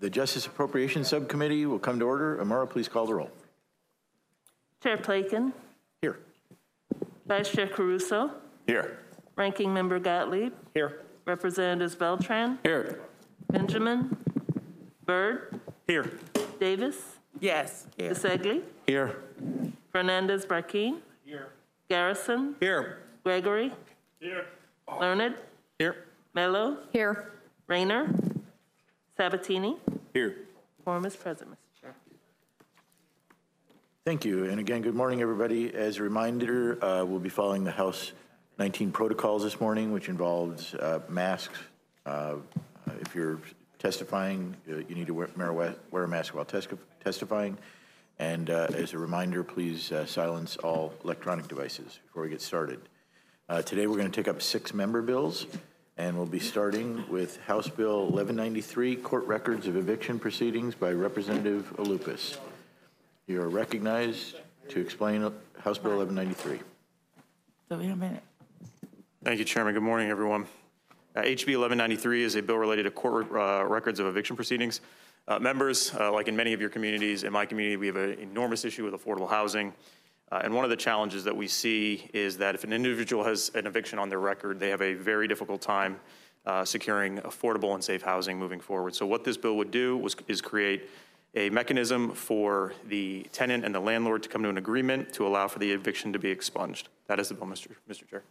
The Justice Appropriations Subcommittee will come to order. Amara, please call the roll. Chair Plakin. Here. Vice Chair Caruso. Here. Ranking Member Gottlieb. Here. Representatives Beltran. Here. Benjamin. Byrd. Here. Davis. Yes. Here. DeSegli. Here. Fernandez Barquin. Here. Garrison. Here. Gregory. Here. Learned. Here. Mello. Here. Rayner. Sabatini. Here. Quorum is present, Mr. Chair. Thank you. And again, good morning, everybody. As a reminder, we'll be following the House 19 protocols this morning, which involves masks. If you're testifying, you need to wear a mask while testifying. And as a reminder, please silence all electronic devices before we get started. Today, we're going to take up 6 member bills, and we'll be starting with House Bill 1193, Court Records of Eviction Proceedings by Representative Alupis. You are recognized to explain House Bill 1193. So wait a minute. Thank you, Chairman. Good morning, everyone. HB 1193 is a bill related to court records of eviction proceedings. Members, like in many of your communities, in my community, we have an enormous issue with affordable housing. And one of the challenges that we see is that if an individual has an eviction on their record, they have a very difficult time securing affordable and safe housing moving forward. So what this bill would do is create a mechanism for the tenant and the landlord to come to an agreement to allow for the eviction to be expunged. That is the bill, Mr. Chair.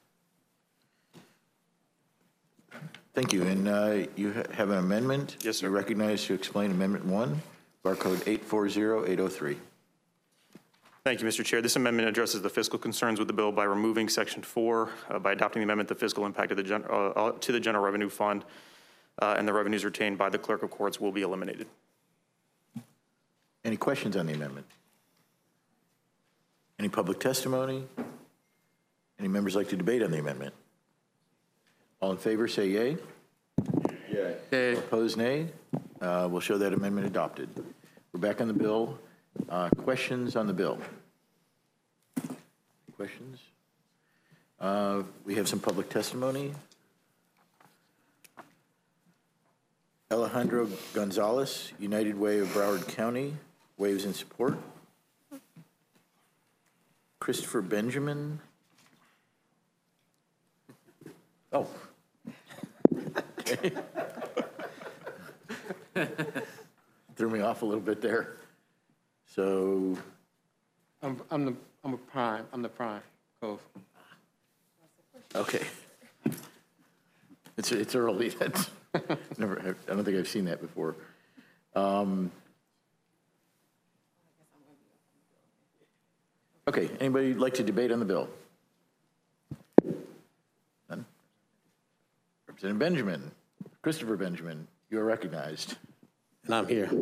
Thank you. And you have an amendment. Yes, sir. You're recognized to explain Amendment 1, bar code 840803. Thank you, Mr. Chair. This amendment addresses the fiscal concerns with the bill by removing Section 4. By adopting the amendment, the fiscal impact of to the General Revenue Fund and the revenues retained by the Clerk of Courts will be eliminated. Any questions on the amendment? Any public testimony? Any members like to debate on the amendment? All in favor, say yay. Yay. Yay. Opposed, nay. We'll show that amendment adopted. We're back on the bill. Questions on the bill? Questions? We have some public testimony. Alejandro Gonzalez, United Way of Broward County, waves in support. Christopher Benjamin. Oh. Okay. Threw me off a little bit there. So I'm the prime Cove. Okay. It's early. That's never. I don't think I've seen that before. Okay. Anybody like to debate on the bill? None. Representative Benjamin, Christopher Benjamin, you are recognized. And I'm here.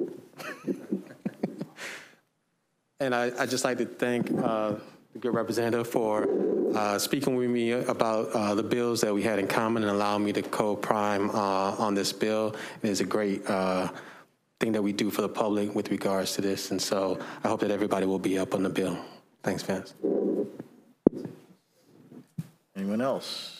And I'd just like to thank the good representative for speaking with me about the bills that we had in common and allowing me to co-prime on this bill. It is a great thing that we do for the public with regards to this. And so I hope that everybody will be up on the bill. Thanks, Vance. Anyone else?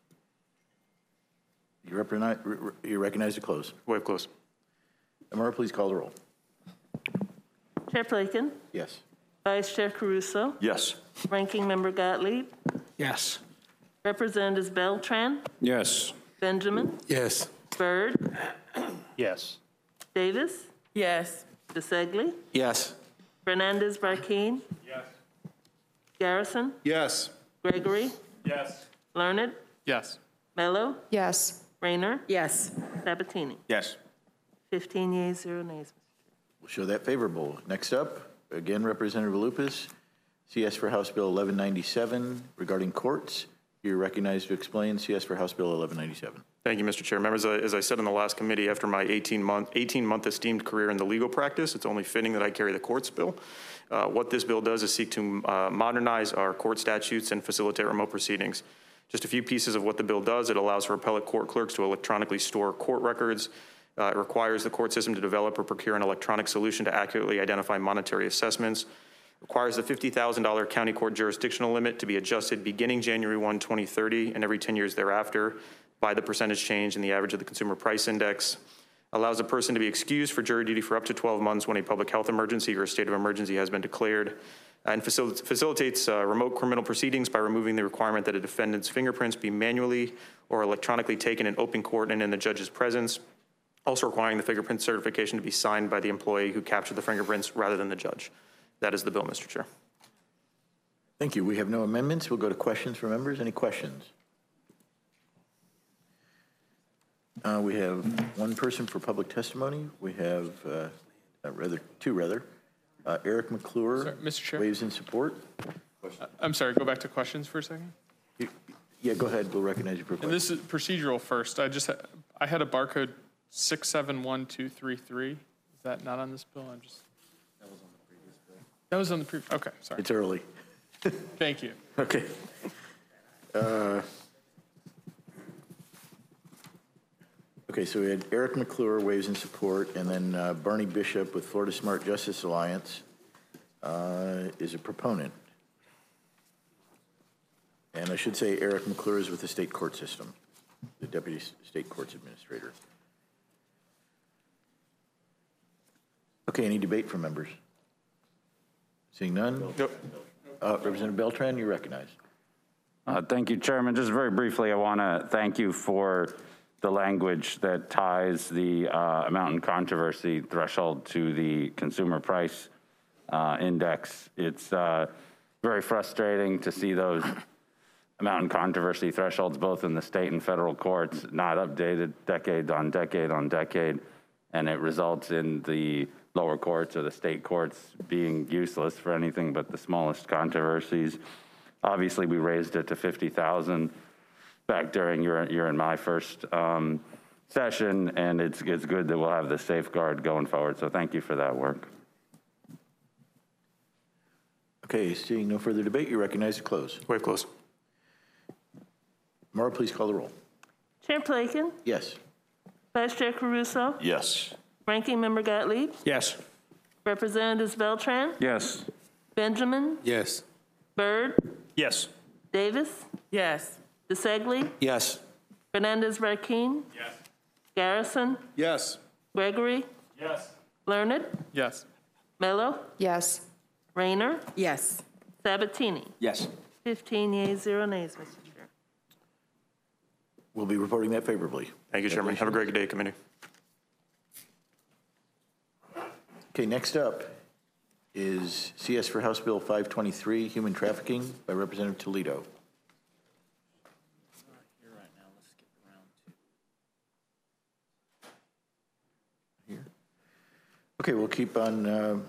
You're recognized to close. Wave close. Amara, please call the roll. Chair Plakin. Yes. Vice Chair Caruso. Yes. Ranking Member Gottlieb. Yes. Representatives Beltran. Yes. Benjamin. Yes. Byrd. Yes. Davis. Yes. DeSegli. Yes. Fernandez Barquin. Yes. Garrison. Yes. Gregory. Yes. Learned. Yes. Mello. Yes. Rayner. Yes. Sabatini. Yes. 15 yeas, 0 nays. We'll show that favorable. Next up, again, Representative Alupis, CS for House Bill 1197 regarding courts. You're recognized to explain CS for House Bill 1197. Thank you, Mr. Chair. Members, as I said in the last committee, after my 18-month esteemed career in the legal practice, it's only fitting that I carry the courts bill. What this bill does is seek to modernize our court statutes and facilitate remote proceedings. Just a few pieces of what the bill does. It allows for appellate court clerks to electronically store court records. It requires the court system to develop or procure an electronic solution to accurately identify monetary assessments. Requires the $50,000 county court jurisdictional limit to be adjusted beginning January 1, 2030 and every 10 years thereafter by the percentage change in the average of the consumer price index. allows a person to be excused for jury duty for up to 12 months when a public health emergency or a state of emergency has been declared, and facilitates remote criminal proceedings by removing the requirement that a defendant's fingerprints be manually or electronically taken in open court and in the judge's presence, also requiring the fingerprint certification to be signed by the employee who captured the fingerprints rather than the judge. That is the bill, Mr. Chair. Thank you. We have no amendments. We'll go to questions from members. Any questions? We have one person for public testimony. We have two. Eric McClure. Sorry, Mr. Chair? Waves in support. I'm sorry, go back to questions for a second. Yeah, go ahead. We'll recognize you for a And question. this is procedural first. I had a barcode 671233. Is that not on this bill? That was on the previous. Okay, sorry. It's early. Thank you. Okay. Okay, so we had Eric McClure, Waves in support, and then Barney Bishop with Florida Smart Justice Alliance is a proponent. And I should say Eric McClure is with the state court system, the Deputy State Courts Administrator. Okay, any debate from members? Seeing none? Yep. Representative Beltran, you're recognized. Thank you, Chairman. Just very briefly, I want to thank you for the language that ties the amount in controversy threshold to the consumer price index. It's very frustrating to see those amount in controversy thresholds, both in the state and federal courts, not updated decade on decade on decade, and it results in the lower courts or the state courts being useless for anything but the smallest controversies. Obviously, we raised it to 50,000 back during your and my first session, and it's good that we'll have the safeguard going forward. So thank you for that work. Okay, seeing no further debate, you recognize to close. Waive close. Maura, please call the roll. Chair Plakin, Yes. Vice Chair Caruso, Yes. Ranking Member Gottlieb, Yes. Representatives Beltran, Yes. Benjamin, Yes. Byrd, Yes. Davis, Yes. DeSegli, Yes. Fernandez-Marquin, Yes. Garrison, Yes. Gregory, Yes. Learned, Yes. Mello, Yes. Rayner, Yes. Sabatini. Yes. 15 yeas, 0 nays, Mr. Chair. We'll be reporting that favorably. Thank you, Chairman. Have a great day, committee. Okay, next up is CS for House Bill 523, Human Trafficking by Representative Toledo. Here. Okay, we'll keep on.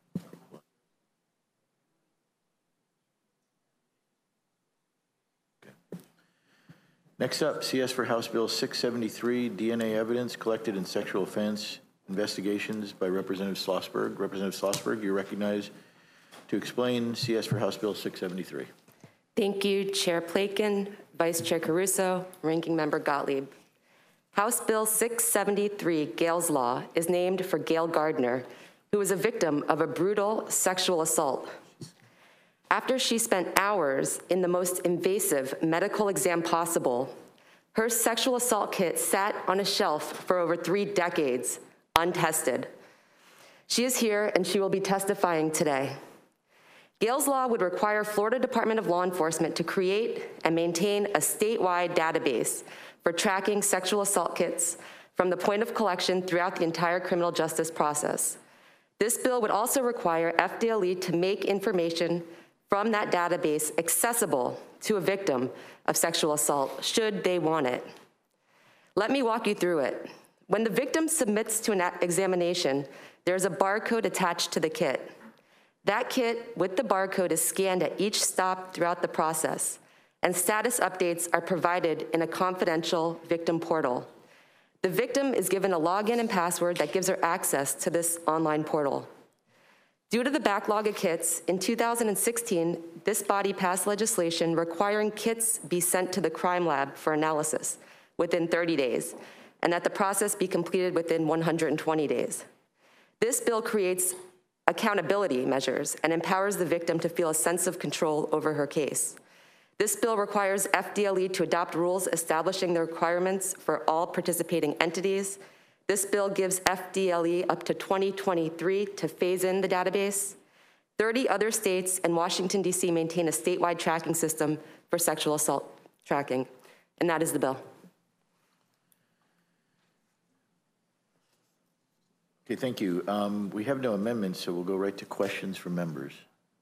Next up, CS for House Bill 673, DNA evidence collected in sexual offense investigations by Representative Schlossberg. Representative Schlossberg, you're recognized to explain CS for House Bill 673. Thank you, Chair Plakin, Vice Chair Caruso, Ranking Member Gottlieb. House Bill 673, Gale's Law, is named for Gail Gardner, who was a victim of a brutal sexual assault. After she spent hours in the most invasive medical exam possible, her sexual assault kit sat on a shelf for over 3 decades, untested. She is here and she will be testifying today. Gale's Law would require Florida Department of Law Enforcement to create and maintain a statewide database for tracking sexual assault kits from the point of collection throughout the entire criminal justice process. This bill would also require FDLE to make information from that database accessible to a victim of sexual assault, should they want it. Let me walk you through it. When the victim submits to an examination, there's a barcode attached to the kit. That kit with the barcode is scanned at each stop throughout the process, and status updates are provided in a confidential victim portal. The victim is given a login and password that gives her access to this online portal. Due to the backlog of kits, in 2016, this body passed legislation requiring kits be sent to the crime lab for analysis within 30 days, and that the process be completed within 120 days. This bill creates accountability measures and empowers the victim to feel a sense of control over her case. This bill requires FDLE to adopt rules establishing the requirements for all participating entities, This bill gives FDLE up to 2023 to phase in the database. 30 other states and Washington, D.C. maintain a statewide tracking system for sexual assault tracking, and that is the bill. Okay, thank you. We have no amendments, so we'll go right to questions from members.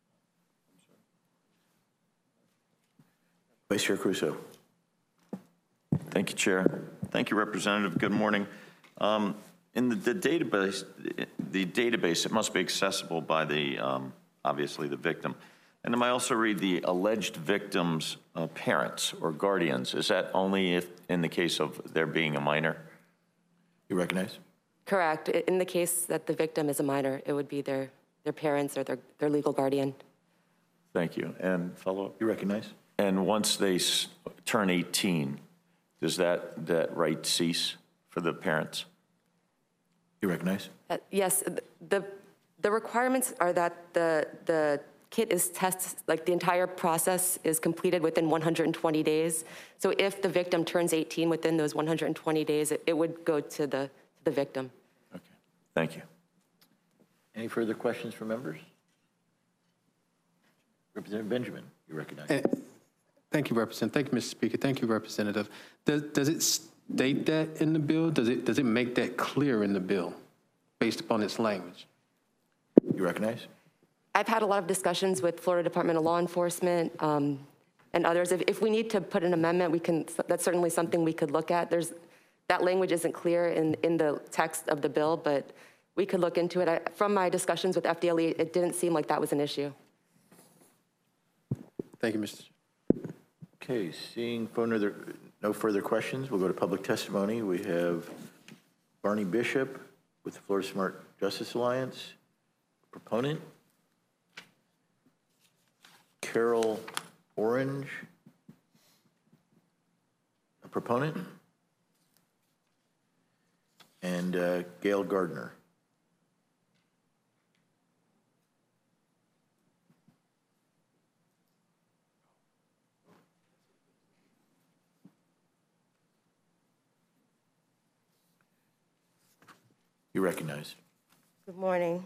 Vice Chair Caruso. Thank you, Chair. Thank you, Representative. Good morning. In the database, it must be accessible by the, obviously, the victim. And then I also read the alleged victim's parents or guardians. Is that only if in the case of there being a minor? You recognize? Correct. In the case that the victim is a minor, it would be their parents or their legal guardian. Thank you. And follow-up? You recognize? And once they turn 18, does that right cease for the parents? You recognize? Yes. The requirements are that the kit is tested, like the entire process is completed within 120 days. So if the victim turns 18 within those 120 days, it would go to the victim. Okay. Thank you. Any further questions from members? Representative Benjamin, you recognize? Thank you, Representative. Thank you, Mr. Speaker. Thank you, Representative. Does it state that in the bill? Does it make that clear in the bill based upon its language? You recognize? I've had a lot of discussions with Florida Department of Law Enforcement and others. If we need to put an amendment, that's certainly something we could look at. That language isn't clear in the text of the bill, but we could look into it. From my discussions with FDLE, it didn't seem like that was an issue. Thank you, Mr. Okay, seeing no further questions, we'll go to public testimony. We have Barney Bishop with the Florida Smart Justice Alliance, proponent. Carol Orange, a proponent. And Gail Gardner. You recognize. Good morning.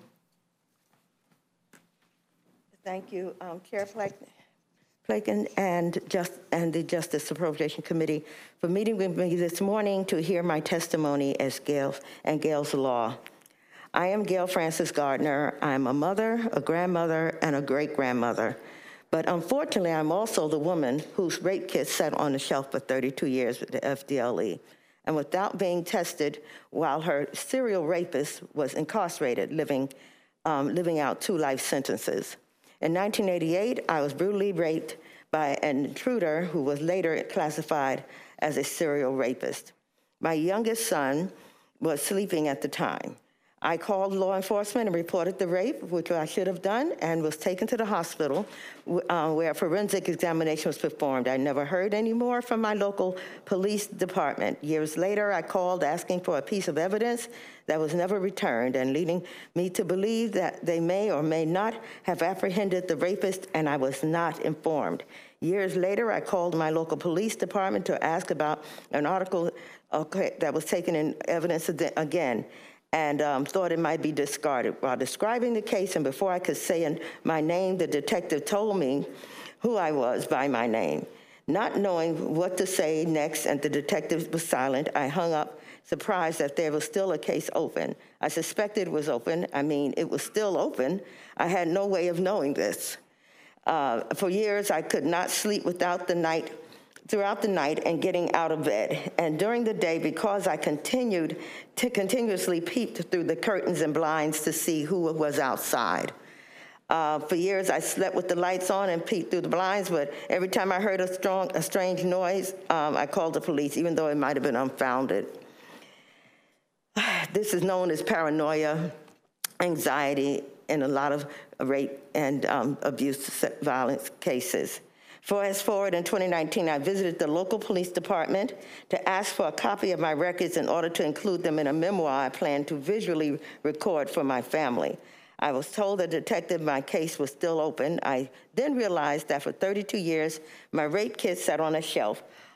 Thank you, Chair Plakin and the Justice Appropriation Committee for meeting with me this morning to hear my testimony as Gail and Gail's Law. I am Gail Frances Gardner. I'm a mother, a grandmother, and a great-grandmother. But unfortunately, I'm also the woman whose rape kit sat on the shelf for 32 years with the FDLE. And without being tested, while her serial rapist was incarcerated, living out 2 life sentences. In 1988, I was brutally raped by an intruder who was later classified as a serial rapist. My youngest son was sleeping at the time. I called law enforcement and reported the rape, which I should have done, and was taken to the hospital where a forensic examination was performed. I never heard any more from my local police department. Years later, I called asking for a piece of evidence that was never returned, and leading me to believe that they may or may not have apprehended the rapist, and I was not informed. Years later, I called my local police department to ask about an article that was taken in evidence again, and thought it might be discarded. While describing the case, and before I could say my name, the detective told me who I was by my name. Not knowing what to say next, and the detective was silent, I hung up, surprised that there was still a case open. I suspected it was open. I mean, it was still open. I had no way of knowing this. For years, I could not sleep throughout the night and getting out of bed. And during the day, because I continuously peeped through the curtains and blinds to see who was outside. For years, I slept with the lights on and peeked through the blinds, but every time I heard a strange noise, I called the police, even though it might have been unfounded. This is known as paranoia, anxiety, in a lot of rape and abuse violence cases. Fast forward in 2019, I visited the local police department to ask for a copy of my records in order to include them in a memoir I plan to visually record for my family. I was told the detective my case was still open. I then realized that for 32 years, my rape kit sat on a shelf,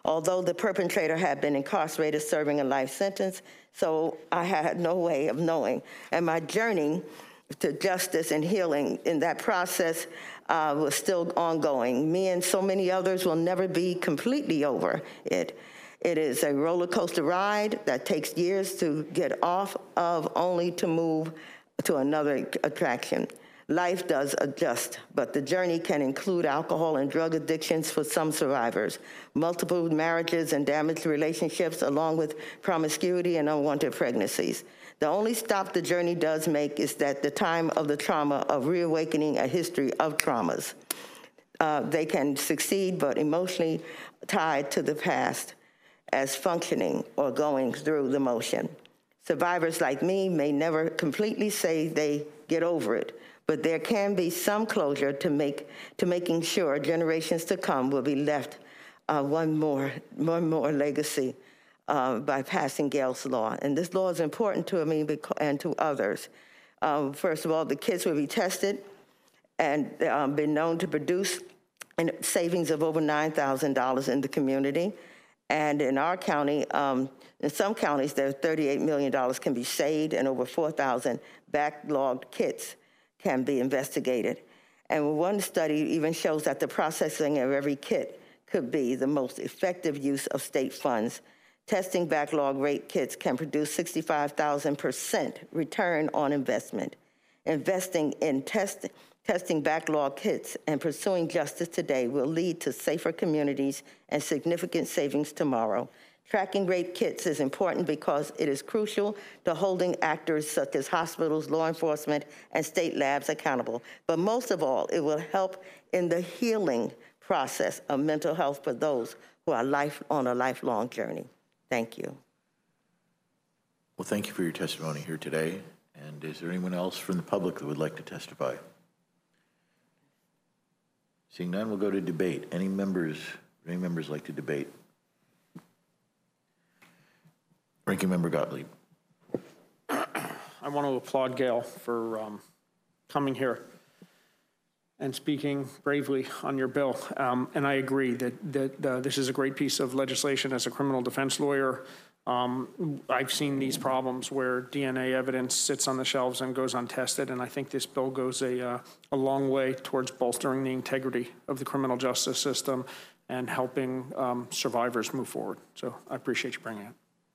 although the perpetrator had been incarcerated serving a life sentence, so I had no way of knowing. And my journey to justice and healing in that process was still ongoing. Me and so many others will never be completely over it. It is a roller coaster ride that takes years to get off of, only to move to another attraction. Life does adjust, but the journey can include alcohol and drug addictions for some survivors, multiple marriages and damaged relationships, along with promiscuity and unwanted pregnancies. The only stop the journey does make is at the time of the trauma of reawakening a history of traumas. They can succeed, but emotionally tied to the past as functioning or going through the motion. Survivors like me may never completely say they get over it, but there can be some closure to making sure generations to come will be left one more legacy by passing Gale's Law. And this law is important to me and to others. First of all, the kits will be tested and been known to produce savings of over $9,000 in the community. And in our county, in some counties, there $38 million can be saved, and over 4,000 backlogged kits can be investigated. And one study even shows that the processing of every kit could be the most effective use of state funds. Testing backlog rate kits can produce 65,000% return on investment. Investing in testing backlog kits and pursuing justice today will lead to safer communities and significant savings tomorrow. Tracking rape kits is important because it is crucial to holding actors such as hospitals, law enforcement, and state labs accountable. But most of all, it will help in the healing process of mental health for those who are on a lifelong journey. Thank you. Well, thank you for your testimony here today. And is there anyone else from the public that would like to testify? Seeing none, we'll go to debate. Any members like to debate? Ranking Member Gottlieb. I want to applaud Gale for coming here and speaking bravely on your bill. And I agree that this is a great piece of legislation. As a criminal defense lawyer, I've seen these problems where DNA evidence sits on the shelves and goes untested, and I think this bill goes a long way towards bolstering the integrity of the criminal justice system and helping survivors move forward. So I appreciate you bringing it.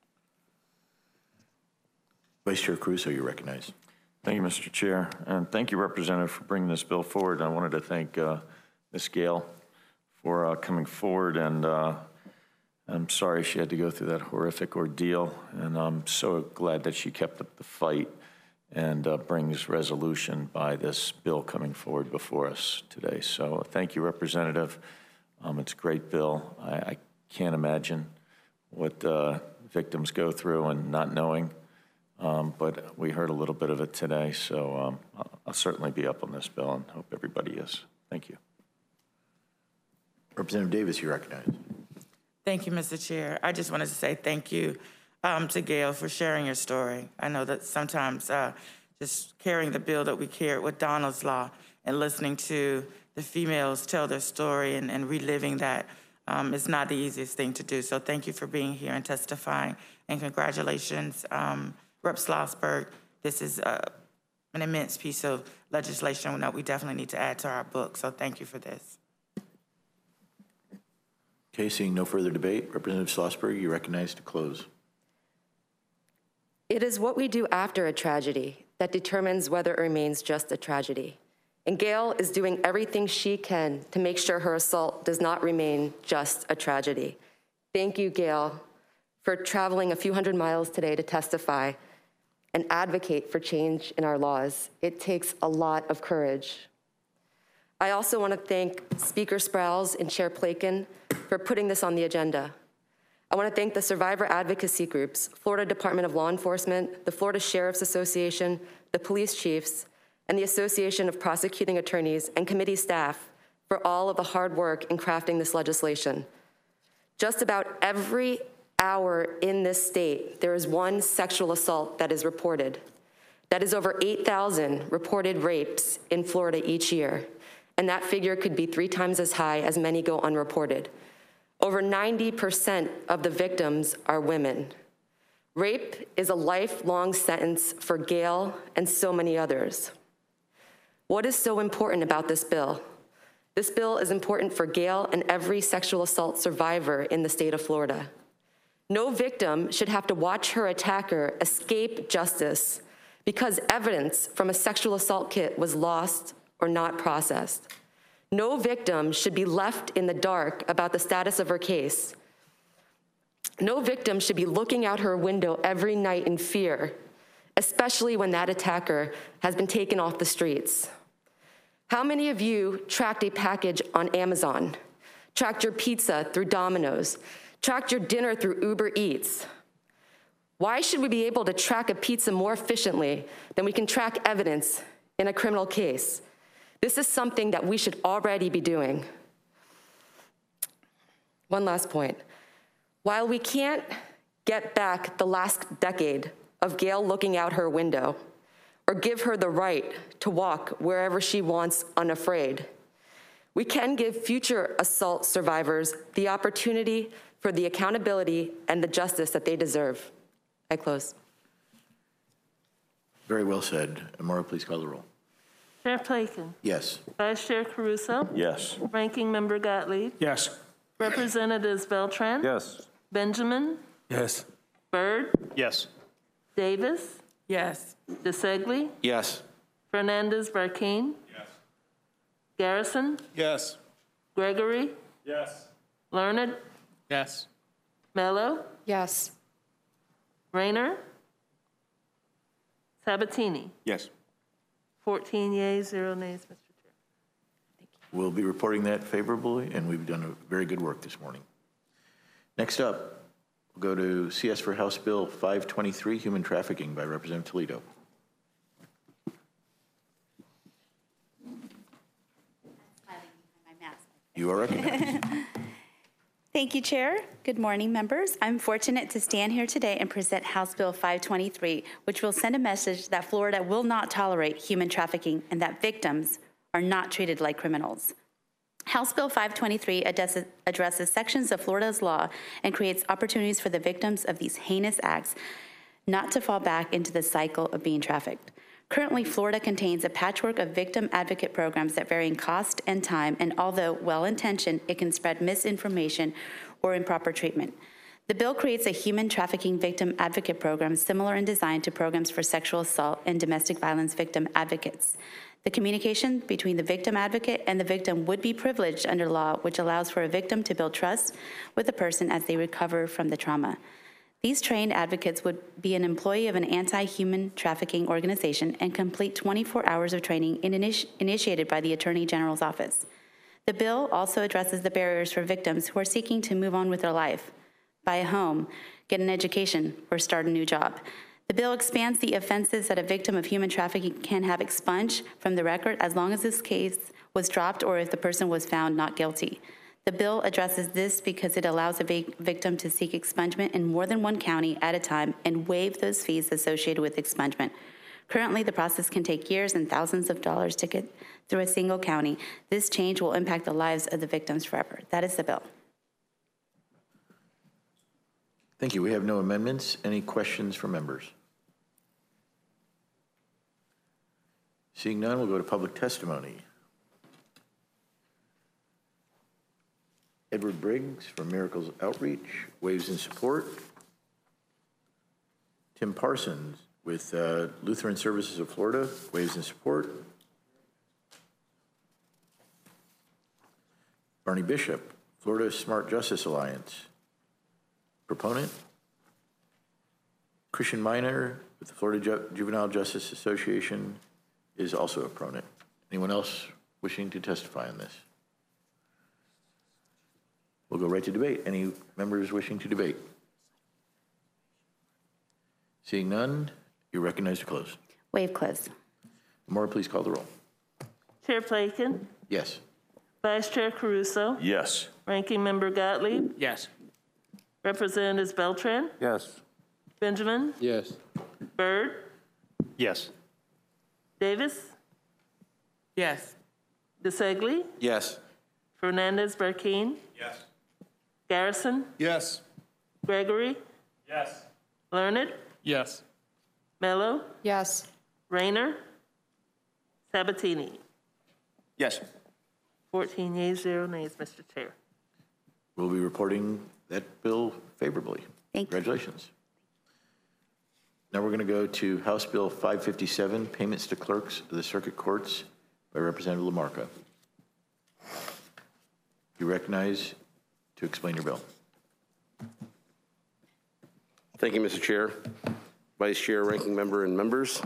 Vice Chair Caruso, you're recognized. Thank you, Mr. Chair, and thank you, Representative, for bringing this bill forward. I wanted to thank Ms. Gale for coming forward, and I'm sorry she had to go through that horrific ordeal, and I'm so glad that she kept up the fight and brings resolution by this bill coming forward before us today. So thank you, Representative. It's a great bill. I can't imagine what victims go through and not knowing. But we heard a little bit of it today, so I'll certainly be up on this bill and hope everybody is. Thank you. Representative Davis, you're recognized. Thank you, Mr. Chair. I just wanted to say thank you to Gale for sharing your story. I know that sometimes just carrying the bill that we carried with Donald's Law and listening to the females tell their story and reliving that is not the easiest thing to do. So thank you for being here and testifying, and congratulations, Rep. Schlossberg. This is an immense piece of legislation that we definitely need to add to our book, so thank you for this. Okay, seeing no further debate, Representative Schlossberg, you're recognized to close. It is what we do after a tragedy that determines whether it remains just a tragedy. And Gale is doing everything she can to make sure her assault does not remain just a tragedy. Thank you, Gale, for traveling a few hundred miles today to testify and advocate for change in our laws. It takes a lot of courage. I also want to thank Speaker Sprowls and Chair Plakin for putting this on the agenda. I want to thank the survivor advocacy groups, Florida Department of Law Enforcement, the Florida Sheriff's Association, the police chiefs, and the Association of Prosecuting Attorneys and committee staff for all of the hard work in crafting this legislation. Just about every hour in this state, there is one sexual assault that is reported. That is over 8,000 reported rapes in Florida each year. And that figure could be 3 times as high as many go unreported. Over 90% of the victims are women. Rape is a lifelong sentence for Gail and so many others. What is so important about this bill? This bill is important for Gail and every sexual assault survivor in the state of Florida. No victim should have to watch her attacker escape justice because evidence from a sexual assault kit was lost or not processed. No victim should be left in the dark about the status of her case. No victim should be looking out her window every night in fear, especially when that attacker has been taken off the streets. How many of you tracked a package on Amazon, tracked your pizza through Domino's, tracked your dinner through Uber Eats? Why should we be able to track a pizza more efficiently than we can track evidence in a criminal case? This is something that we should already be doing. One last point. While we can't get back the last decade of Gail looking out her window or give her the right to walk wherever she wants unafraid, we can give future assault survivors the opportunity for the accountability and the justice that they deserve. I close. Very well said. Amora, please call the roll. Chair Plakin. Yes. Vice Chair Caruso. Yes. Ranking Member Gottlieb. Yes. Representatives Beltran. Yes. Benjamin. Yes. Byrd. Yes. Davis. Yes. DeSegli. Yes. Fernandez Barquin. Yes. Garrison. Yes. Gregory. Yes. Learned. Yes. Mello. Yes. Rayner. Sabatini. Yes. 14 yeas, 0 nays, Mr. Chair. We'll be reporting that favorably, and we've done a very good work this morning. Next up, we'll go to CS for House Bill 523, Human Trafficking by Representative Toledo. You are recognized. Thank you, Chair. Good morning, members. I'm fortunate to stand here today and present House Bill 523, which will send a message that Florida will not tolerate human trafficking and that victims are not treated like criminals. House Bill 523 addresses sections of Florida's law and creates opportunities for the victims of these heinous acts not to fall back into the cycle of being trafficked. Currently, Florida contains a patchwork of victim advocate programs that vary in cost and time, and although well-intentioned, it can spread misinformation or improper treatment. The bill creates a human trafficking victim advocate program similar in design to programs for sexual assault and domestic violence victim advocates. The communication between the victim advocate and the victim would be privileged under law, which allows for a victim to build trust with the person as they recover from the trauma. These trained advocates would be an employee of an anti-human trafficking organization and complete 24 hours of training initiated by the Attorney General's office. The bill also addresses the barriers for victims who are seeking to move on with their life, buy a home, get an education, or start a new job. The bill expands the offenses that a victim of human trafficking can have expunged from the record as long as this case was dropped or if the person was found not guilty. The bill addresses this because it allows a victim to seek expungement in more than one county at a time and waive those fees associated with expungement. Currently, the process can take years and thousands of dollars to get through a single county. This change will impact the lives of the victims forever. That is the bill. Thank you. We have no amendments. Any questions from members? Seeing none, we'll go to public testimony. Edward Briggs from Miracles Outreach, waves in support. Tim Parsons with Lutheran Services of Florida, waves in support. Barney Bishop, Florida Smart Justice Alliance, proponent. Christian Miner with the Florida Juvenile Justice Association is also a proponent. Anyone else wishing to testify on this? We'll go right to debate. Any members wishing to debate? Seeing none, you're recognized to close. Waive close. Maura, please call the roll. Chair Plakin. Yes. Vice Chair Caruso. Yes. Ranking Member Gottlieb. Yes. Representatives Beltran. Yes. Benjamin. Yes. Byrd. Yes. Davis. Yes. DeSegli. Yes. Fernandez Barquin. Yes. Garrison, Yes. Gregory, Yes. Learned, Yes. Mello, Yes. Rayner, Sabatini. Yes. 14 yeas, 0 nays, Mr. Chair. We'll be reporting that bill favorably. Thank you. Congratulations. Now we're going to go to House Bill 557, Payments to Clerks of the Circuit Courts by Representative LaMarca. You recognize to explain your bill. Thank you, Mr. Chair, Vice Chair, Ranking Member, and members.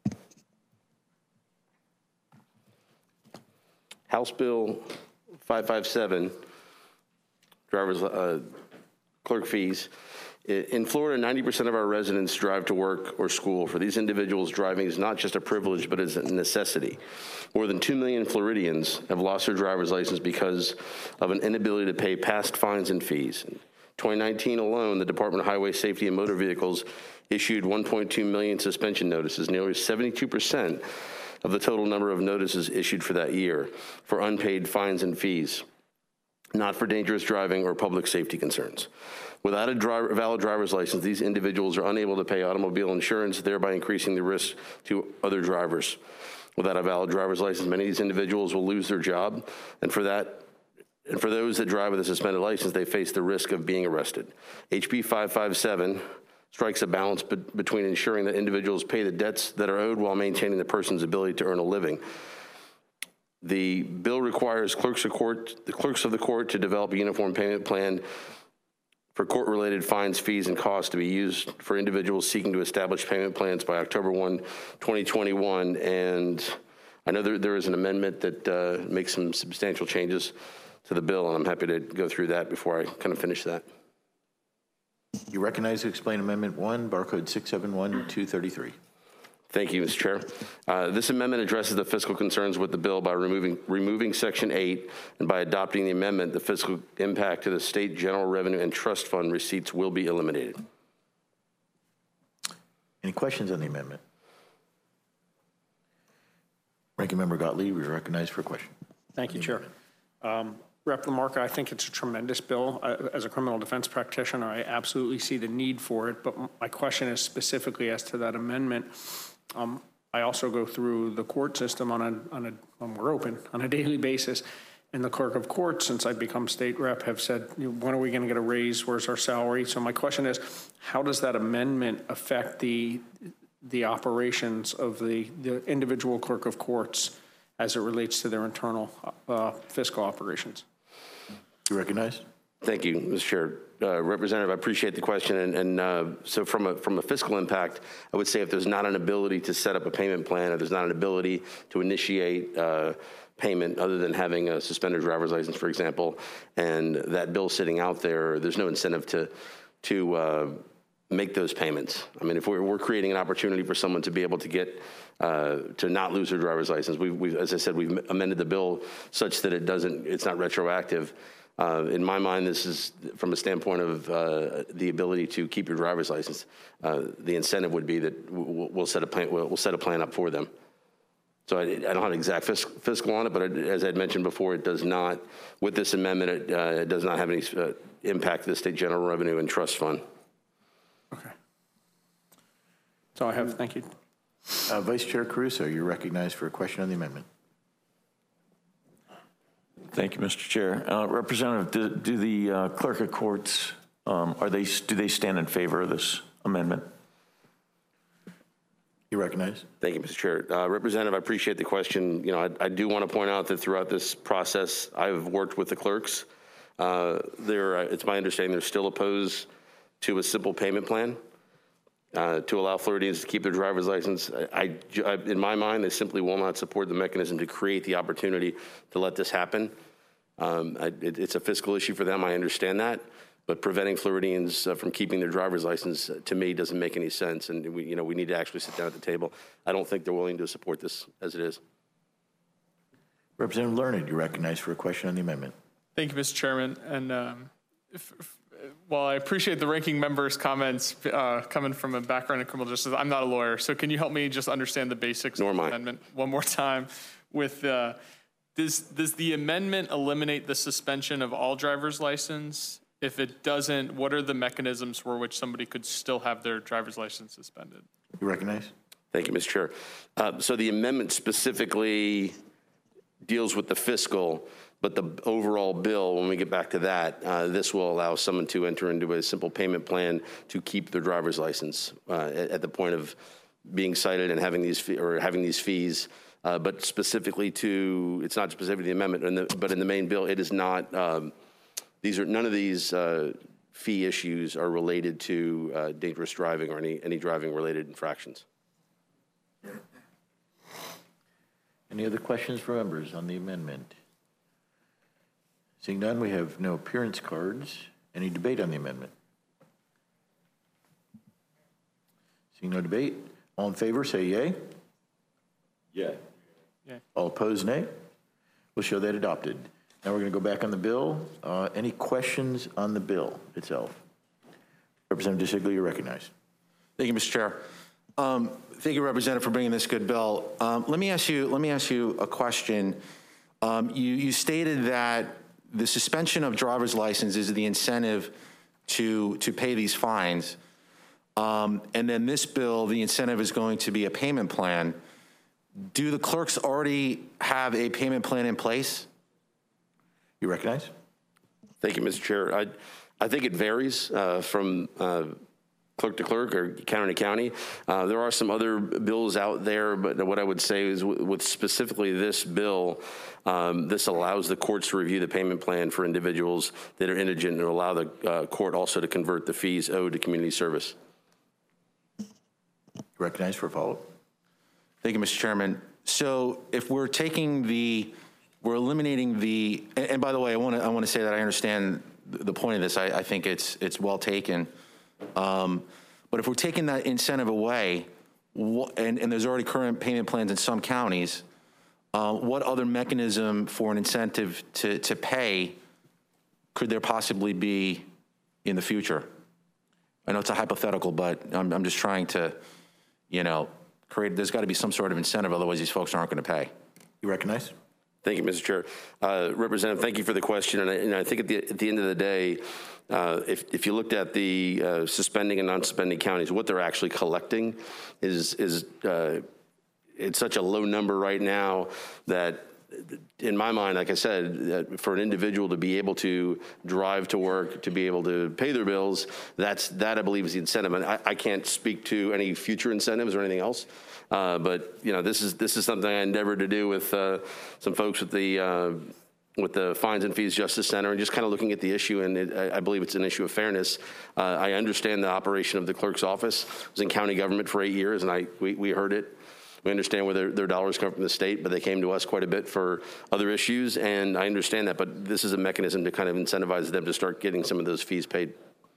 House Bill 557, driver's clerk fees. In Florida, 90% of our residents drive to work or school. For these individuals, driving is not just a privilege, but is a necessity. More than 2 million Floridians have lost their driver's license because of an inability to pay past fines and fees. In 2019 alone, the Department of Highway Safety and Motor Vehicles issued 1.2 million suspension notices, nearly 72% of the total number of notices issued for that year for unpaid fines and fees, not for dangerous driving or public safety concerns. Without a valid driver's license, these individuals are unable to pay automobile insurance, thereby increasing the risk to other drivers. Without a valid driver's license, many of these individuals will lose their job, and for those that drive with a suspended license, they face the risk of being arrested. HB 557 strikes a balance between ensuring that individuals pay the debts that are owed while maintaining the person's ability to earn a living. The bill requires the clerks of the court to develop a uniform payment plan for court-related fines, fees, and costs to be used for individuals seeking to establish payment plans by October 1, 2021. And I know there is an amendment that makes some substantial changes to the bill, and I'm happy to go through that before I kind of finish that. You recognize to explain Amendment 1, barcode 671233. Thank you, Mr. Chair. This amendment addresses the fiscal concerns with the bill by removing Section 8, and by adopting the amendment, the fiscal impact to the state general revenue and trust fund receipts will be eliminated. Any questions on the amendment? Ranking Member Gottlieb, you're recognized for a question. Thank you, Chair. Rep. LaMarca, I think it's a tremendous bill. As a criminal defense practitioner, I absolutely see the need for it, but my question is specifically as to that amendment. I also go through the court system when we're open, on a daily basis, and the clerk of court, since I've become state rep, have said, when are we going to get a raise? Where's our salary? So my question is, how does that amendment affect the operations of the individual clerk of courts as it relates to their internal fiscal operations? You recognized? Thank you, Mr. Chair. Representative, I appreciate the question. And so from a fiscal impact, I would say if there's not an ability to set up a payment plan, or there's not an ability to initiate payment other than having a suspended driver's license, for example, and that bill sitting out there, there's no incentive to make those payments. I mean, if we're creating an opportunity for someone to be able to get to not lose their driver's license, as I said, we've amended the bill such that it's not retroactive. In my mind, this is from a standpoint of the ability to keep your driver's license. The incentive would be that we'll set a plan up for them. So I don't have an exact fiscal on it, but as I had mentioned before, it does not, with this amendment, it does not have any impact to the state general revenue and trust fund. Okay. So I have, thank you. Vice Chair Caruso, you're recognized for a question on the amendment. Thank you, Mr. Chair. Representative, do the clerk of courts, do they stand in favor of this amendment? You recognize? Thank you, Mr. Chair. Representative, I appreciate the question. I do want to point out that throughout this process, I've worked with the clerks. It's my understanding they're still opposed to a simple payment plan to allow Floridians to keep their driver's license. In my mind, they simply will not support the mechanism to create the opportunity to let this happen. It's a fiscal issue for them, I understand that, but preventing Floridians from keeping their driver's license, to me, doesn't make any sense, and we need to actually sit down at the table. I don't think they're willing to support this as it is. Representative Learned, you're recognized for a question on the amendment. Thank you, Mr. Chairman. And while I appreciate the ranking member's comments coming from a background in criminal justice, I'm not a lawyer. So can you help me just understand the basics of the amendment one more time? Does the amendment eliminate the suspension of all driver's license If it doesn't, what are the mechanisms for which somebody could still have their driver's license suspended? You recognize? Thank you, Mr. Chair. So the amendment specifically deals with the fiscal, but the overall bill, when we get back to that, this will allow someone to enter into a simple payment plan to keep their driver's license at the point of being cited and having these fees. But specifically to, it's not specific to the amendment, but in the main bill, it is not. None of these fee issues are related to dangerous driving or any driving related infractions. Any other questions for members on the amendment? Seeing none, we have no appearance cards. Any debate on the amendment? Seeing no debate, all in favor say yay. Yay. All opposed, nay. We'll show that adopted. Now we're going to go back on the bill. Any questions on the bill itself? Representative DeSiglio, you're recognized. Thank you, Mr. Chair. Thank you, Representative, for bringing this good bill. Let me ask you a question. You stated that the suspension of driver's license is the incentive to pay these fines. And then this bill, the incentive is going to be a payment plan. Do the clerks already have a payment plan in place? You recognize? Thank you, Mr. Chair. I think it varies from clerk to clerk or county to county. There are some other bills out there, but what I would say is with specifically this bill, this allows the courts to review the payment plan for individuals that are indigent and allow the court also to convert the fees owed to community service. Recognized for a follow-up. Thank you, Mr. Chairman. So if we're eliminating the, and by the way, I want to say that I understand the point of this. I think it's well taken. But if we're taking that incentive away, and there's already current payment plans in some counties, what other mechanism for an incentive to pay could there possibly be in the future? I know it's a hypothetical, but I'm just trying to, there's got to be some sort of incentive, otherwise these folks aren't going to pay. You recognize? Thank you, Mr. Chair. Representative, thank you for the question. And I think at the end of the day, if you looked at the suspending and non-suspending counties, what they're actually collecting is it's such a low number right now that, in my mind, like I said, for an individual to be able to drive to work, to be able to pay their bills, that I believe is the incentive. And I can't speak to any future incentives or anything else. But this is something I endeavored to do with some folks with the Fines and Fees Justice Center, and just kind of looking at the issue. And I believe it's an issue of fairness. I understand the operation of the clerk's office. I was in county government for 8 years, and we heard it. We understand where their dollars come from the state, but they came to us quite a bit for other issues, and I understand that. But this is a mechanism to kind of incentivize them to start getting some of those fees paid.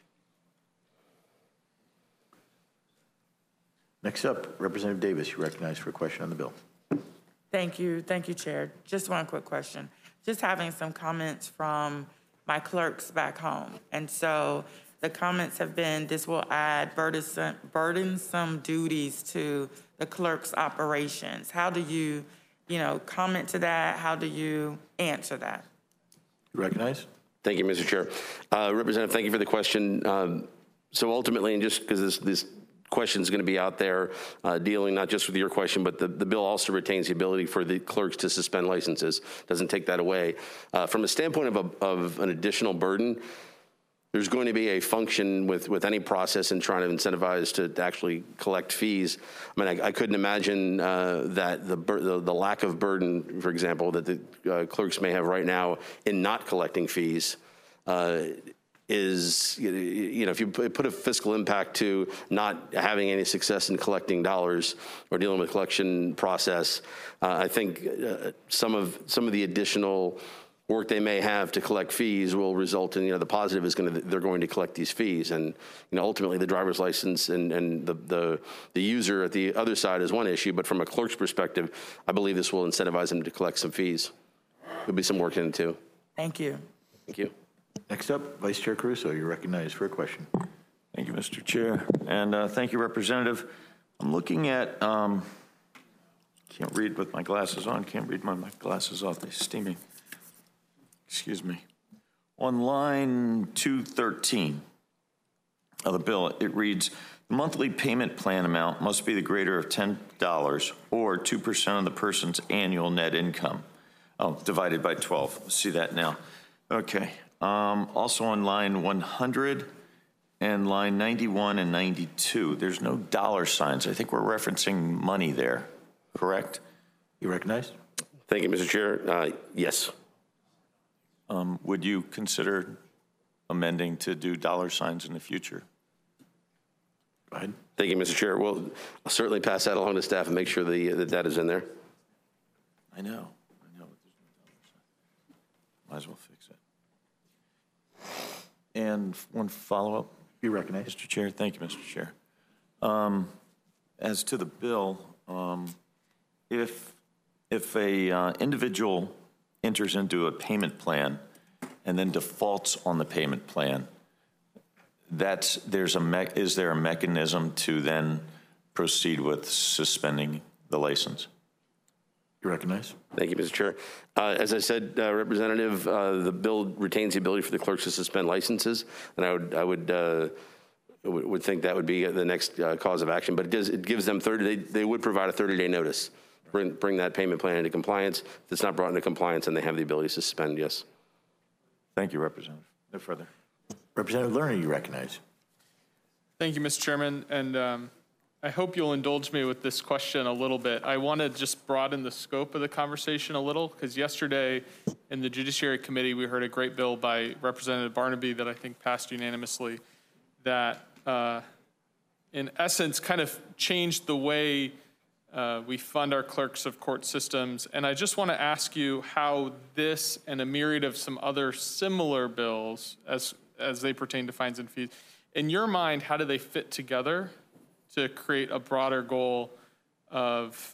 Next up, Representative Davis, you recognize for a question on the bill. Thank you, Chair. Just one quick question. Just having some comments from my clerks back home. And so the comments have been, this will add burdensome duties to the clerk's operations. How do you, comment to that? How do you answer that? You recognize? Thank you, Mr. Chair. Representative, thank you for the question. So ultimately, and just because this question is going to be out there dealing not just with your question, but the bill also retains the ability for the clerks to suspend licenses, doesn't take that away. From a standpoint of an additional burden, there's going to be a function with any process in trying to incentivize to actually collect fees. I mean, I couldn't imagine that the lack of burden, for example, that the clerks may have right now in not collecting fees is, if you put a fiscal impact to not having any success in collecting dollars or dealing with collection process, I think some of the additional work they may have to collect fees will result in, the positive is they're going to collect these fees. And, ultimately the driver's license and the user at the other side is one issue, but from a clerk's perspective, I believe this will incentivize them to collect some fees. There'll be some work in it too. Thank you. Thank you. Next up, Vice Chair Caruso, you're recognized for a question. Thank you, Mr. Chair. And thank you, Representative. I'm looking at, can't read with my glasses on, can't read my glasses off, they're steaming. Excuse me. On line 213 of the bill, it reads, the monthly payment plan amount must be the greater of $10 or 2% of the person's annual net income. Oh, divided by 12. See that now. Okay. Also on line 100 and line 91 and 92, there's no dollar signs. I think we're referencing money there, correct? You recognized? Thank you, Mr. Chair. Yes. Would you consider amending to do dollar signs in the future? Go ahead. Thank you, Mr. Chair. Well, I'll certainly pass that along to staff and make sure that that is in there. I know. Might as well fix it. And one follow-up. You recognize? Mr. Chair, thank you, Mr. Chair. As to the bill, if a individual enters into a payment plan and then defaults on the payment plan, is there a mechanism to then proceed with suspending the license? You recognize? Thank you, Mr. Chair. As I said, Representative, the bill retains the ability for the clerks to suspend licenses, and I would think that would be the next cause of action. But it gives them 30. They would provide a 30-day notice. Bring that payment plan into compliance. If it's not brought into compliance, and they have the ability to suspend. Yes. Thank you, Representative. No further. Representative Lerner, you recognize? Thank you, Mr. Chairman. And I hope you'll indulge me with this question a little bit. I want to just broaden the scope of the conversation a little, because yesterday in the Judiciary Committee, we heard a great bill by Representative Barnaby that I think passed unanimously that, in essence, kind of changed the way we fund our clerks of court systems. And I just want to ask you how this and a myriad of some other similar bills, as they pertain to fines and fees, in your mind, how do they fit together to create a broader goal of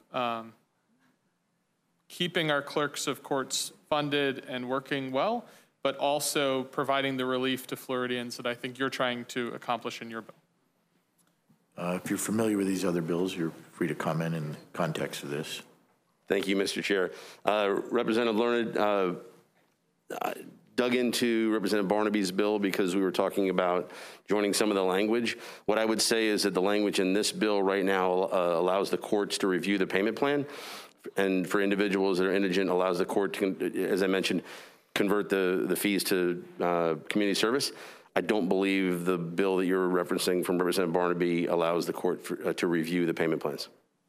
keeping our clerks of courts funded and working well, but also providing the relief to Floridians that I think you're trying to accomplish in your bill? If you're familiar with these other bills, you're free to comment in the context of this. Thank you, Mr. Chair. Representative Learned dug into Representative Barnaby's bill because we were talking about joining some of the language. What I would say is that the language in this bill right now allows the courts to review the payment plan, and for individuals that are indigent, allows the court to, as I mentioned, convert the fees to community service. I don't believe the bill that you're referencing from Representative Barnaby allows the court to review the payment plans.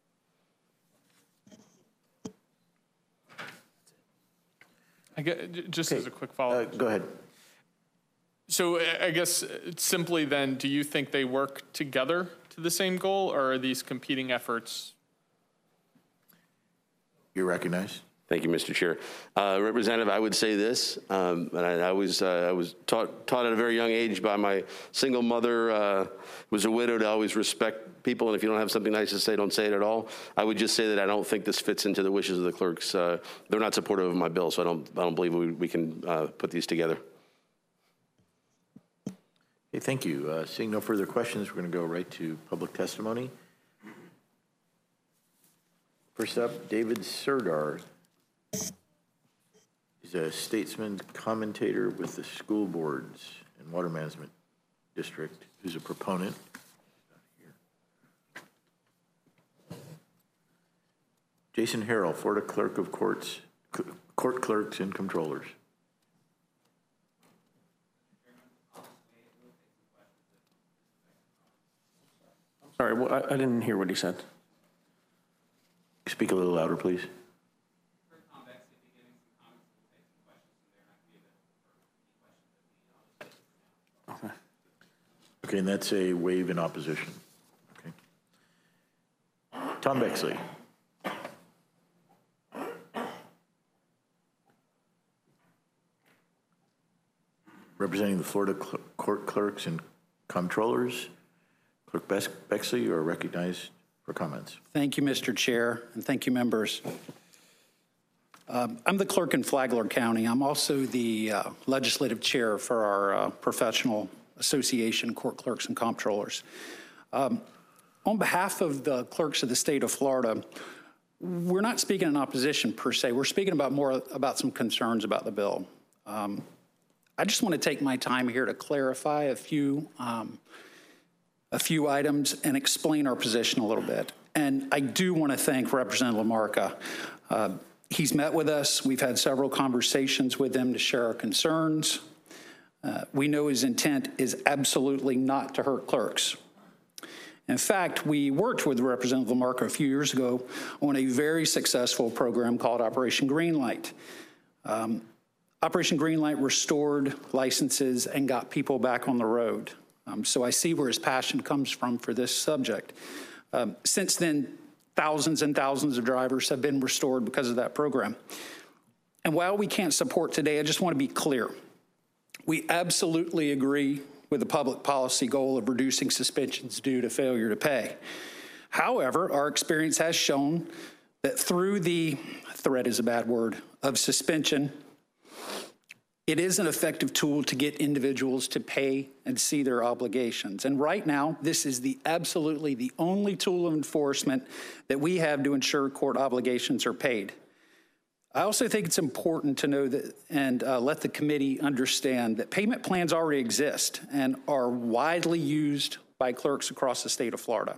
I get, just as a quick follow-up. Go ahead. So I guess simply then, do you think they work together to the same goal, or are these competing efforts? You're recognized. Thank you, Mr. Chair. Representative, I would say this, and I was taught at a very young age by my single mother, who was a widow, to always respect people, and if you don't have something nice to say, don't say it at all. I would just say that I don't think this fits into the wishes of the clerks. They're not supportive of my bill, so I don't believe we can put these together. Okay, thank you. Seeing no further questions, we're going to go right to public testimony. First up, David Serdar. He's a statesman commentator with the school boards and water management district, who's a proponent. Jason Harrell, Florida Clerk of Courts, Court Clerks and Controllers. Sorry, I didn't hear what he said. Speak a little louder, please. Okay, and that's a wave in opposition. Okay. Tom Bexley. Representing the Florida Court Clerks and Comptrollers, Clerk Bexley, you are recognized for comments. Thank you, Mr. Chair, and thank you, members. I'm the clerk in Flagler County. I'm also the legislative chair for our professional association, Court Clerks and Comptrollers. On behalf of the clerks of the state of Florida, we're not speaking in opposition per se. We're speaking about more about some concerns about the bill. I just want to take my time here to clarify a few items and explain our position a little bit. And I do want to thank Representative LaMarca. He's met with us. We've had several conversations with him to share our concerns. We know his intent is absolutely not to hurt clerks. In fact, we worked with Representative LaMarca a few years ago on a very successful program called Operation Greenlight. Operation Greenlight restored licenses and got people back on the road. So I see where his passion comes from for this subject. Since then, thousands and thousands of drivers have been restored because of that program. And while we can't support today, I just want to be clear. We absolutely agree with the public policy goal of reducing suspensions due to failure to pay. However, our experience has shown that through the threat is a bad word of suspension, it is an effective tool to get individuals to pay and see their obligations. And right now, this is absolutely the only tool of enforcement that we have to ensure court obligations are paid. I also think it's important to know that and let the committee understand that payment plans already exist and are widely used by clerks across the state of Florida.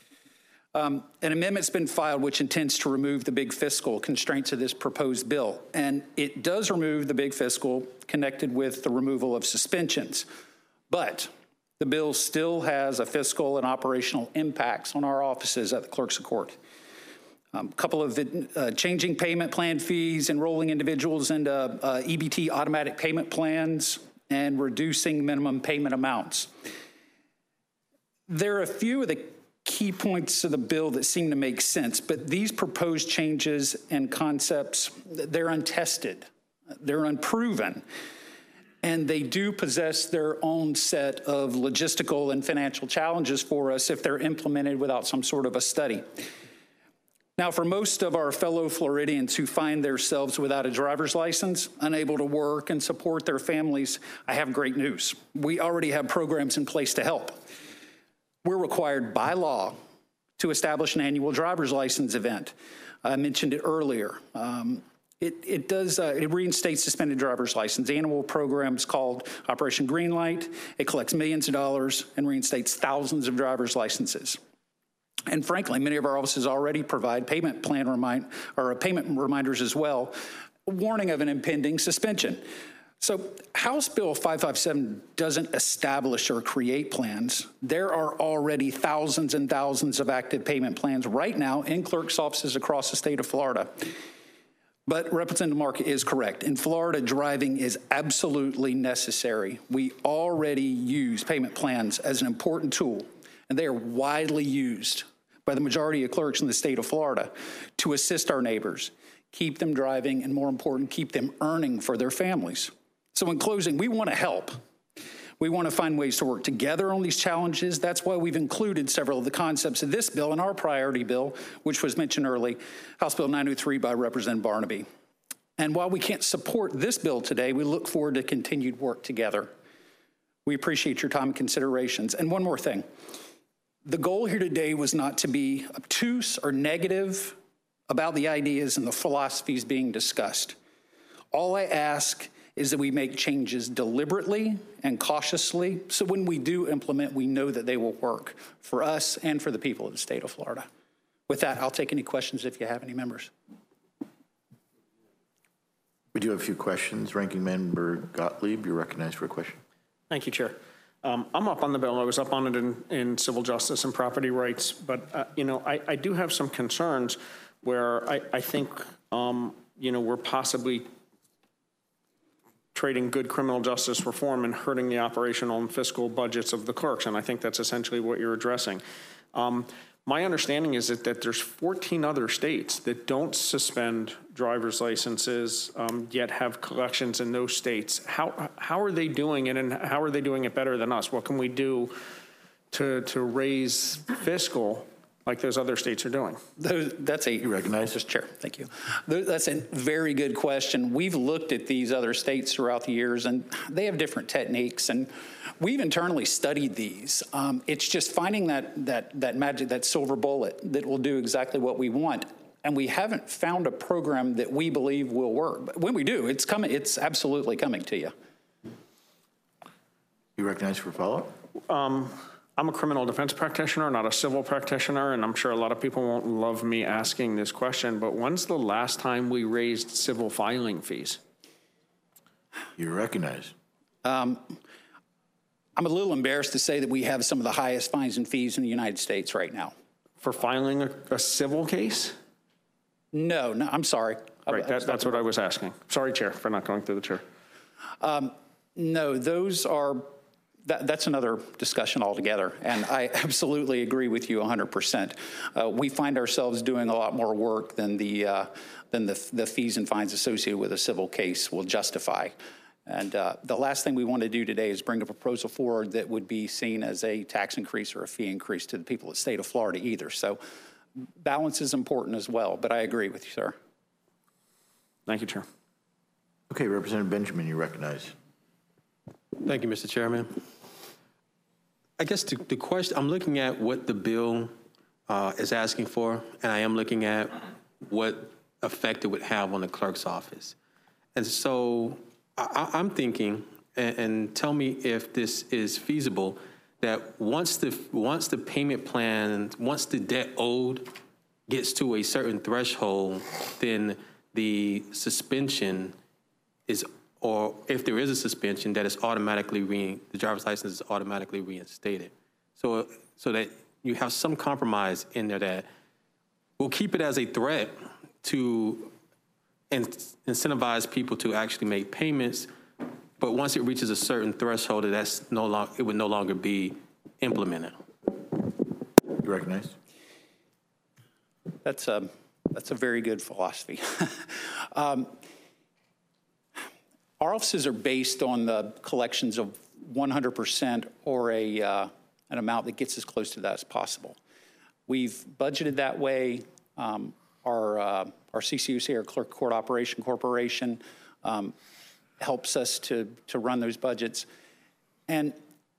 An amendment's been filed which intends to remove the big fiscal constraints of this proposed bill, and it does remove the big fiscal connected with the removal of suspensions. But the bill still has a fiscal and operational impacts on our offices at the clerks of court. A couple of changing payment plan fees, enrolling individuals into EBT automatic payment plans, and reducing minimum payment amounts. There are a few of the key points of the bill that seem to make sense, but these proposed changes and concepts, they're untested, they're unproven, and they do possess their own set of logistical and financial challenges for us if they're implemented without some sort of a study. Now, for most of our fellow Floridians who find themselves without a driver's license, unable to work and support their families, I have great news. We already have programs in place to help. We're required by law to establish an annual driver's license event. I mentioned it earlier. It reinstates suspended driver's license. The annual program is called Operation Greenlight. It collects millions of dollars and reinstates thousands of driver's licenses. And frankly, many of our offices already provide payment reminders as well, warning of an impending suspension. So House Bill 557 doesn't establish or create plans. There are already thousands and thousands of active payment plans right now in clerks' offices across the state of Florida. But Representative LaMarca is correct. In Florida, driving is absolutely necessary. We already use payment plans as an important tool, and they are widely used by the majority of clerks in the state of Florida to assist our neighbors, keep them driving, and more important, keep them earning for their families. So in closing, we want to help. We want to find ways to work together on these challenges. That's why we've included several of the concepts of this bill in our priority bill, which was mentioned early, House Bill 903 by Representative Barnaby. And while we can't support this bill today, we look forward to continued work together. We appreciate your time and considerations. And one more thing. The goal here today was not to be obtuse or negative about the ideas and the philosophies being discussed. All I ask is that we make changes deliberately and cautiously, so when we do implement, we know that they will work for us and for the people of the state of Florida. With that, I'll take any questions if you have any, members. We do have a few questions. Ranking Member Gottlieb, you're recognized for a question. Thank you, Chair. I'm up on the bill. I was up on it in civil justice and property rights, but I do have some concerns where I think we're possibly trading good criminal justice reform and hurting the operational and fiscal budgets of the clerks, and I think that's essentially what you're addressing. My understanding is that there's 14 other states that don't suspend driver's licenses, yet have collections in those states. How are they doing it, and how are they doing it better than us? What can we do to raise fiscal like those other states are doing? You recognize this, Chair. Thank you. That's a very good question. We've looked at these other states throughout the years, and they have different techniques, and we've internally studied these. It's just finding that magic, that silver bullet that will do exactly what we want. And we haven't found a program that we believe will work. But when we do, it's coming. It's absolutely coming to you. You recognized for follow-up? I'm a criminal defense practitioner, not a civil practitioner, and I'm sure a lot of people won't love me asking this question, but when's the last time we raised civil filing fees? You recognize. I'm a little embarrassed to say that we have some of the highest fines and fees in the United States right now. For filing a civil case? No, I'm sorry. Right, that's what I was asking. Sorry, Chair, for not going through the chair. No, those are, that's another discussion altogether, and I absolutely agree with you 100%. We find ourselves doing a lot more work than the fees and fines associated with a civil case will justify. And the last thing we want to do today is bring a proposal forward that would be seen as a tax increase or a fee increase to the people of the state of Florida either. So balance is important as well, but I agree with you, sir. Thank you, Chair. Okay, Representative Benjamin, you recognize. Thank you, Mr. Chairman. I guess the question, I'm looking at what the bill is asking for, and I am looking at what effect it would have on the clerk's office. And so I'm thinking, and tell me if this is feasible, that once the payment plan, once the debt owed gets to a certain threshold, then the suspension is, or if there is a suspension, that is automatically the driver's license is automatically reinstated. So that you have some compromise in there that will keep it as a threat to incentivize people to actually make payments, but once it reaches a certain threshold, it would no longer be implemented. You recognize? That's a very good philosophy. Our offices are based on the collections of 100% or an amount that gets as close to that as possible. We've budgeted that way. Our CCOC, our Clerk Court Operation Corporation, helps us to run those budgets. And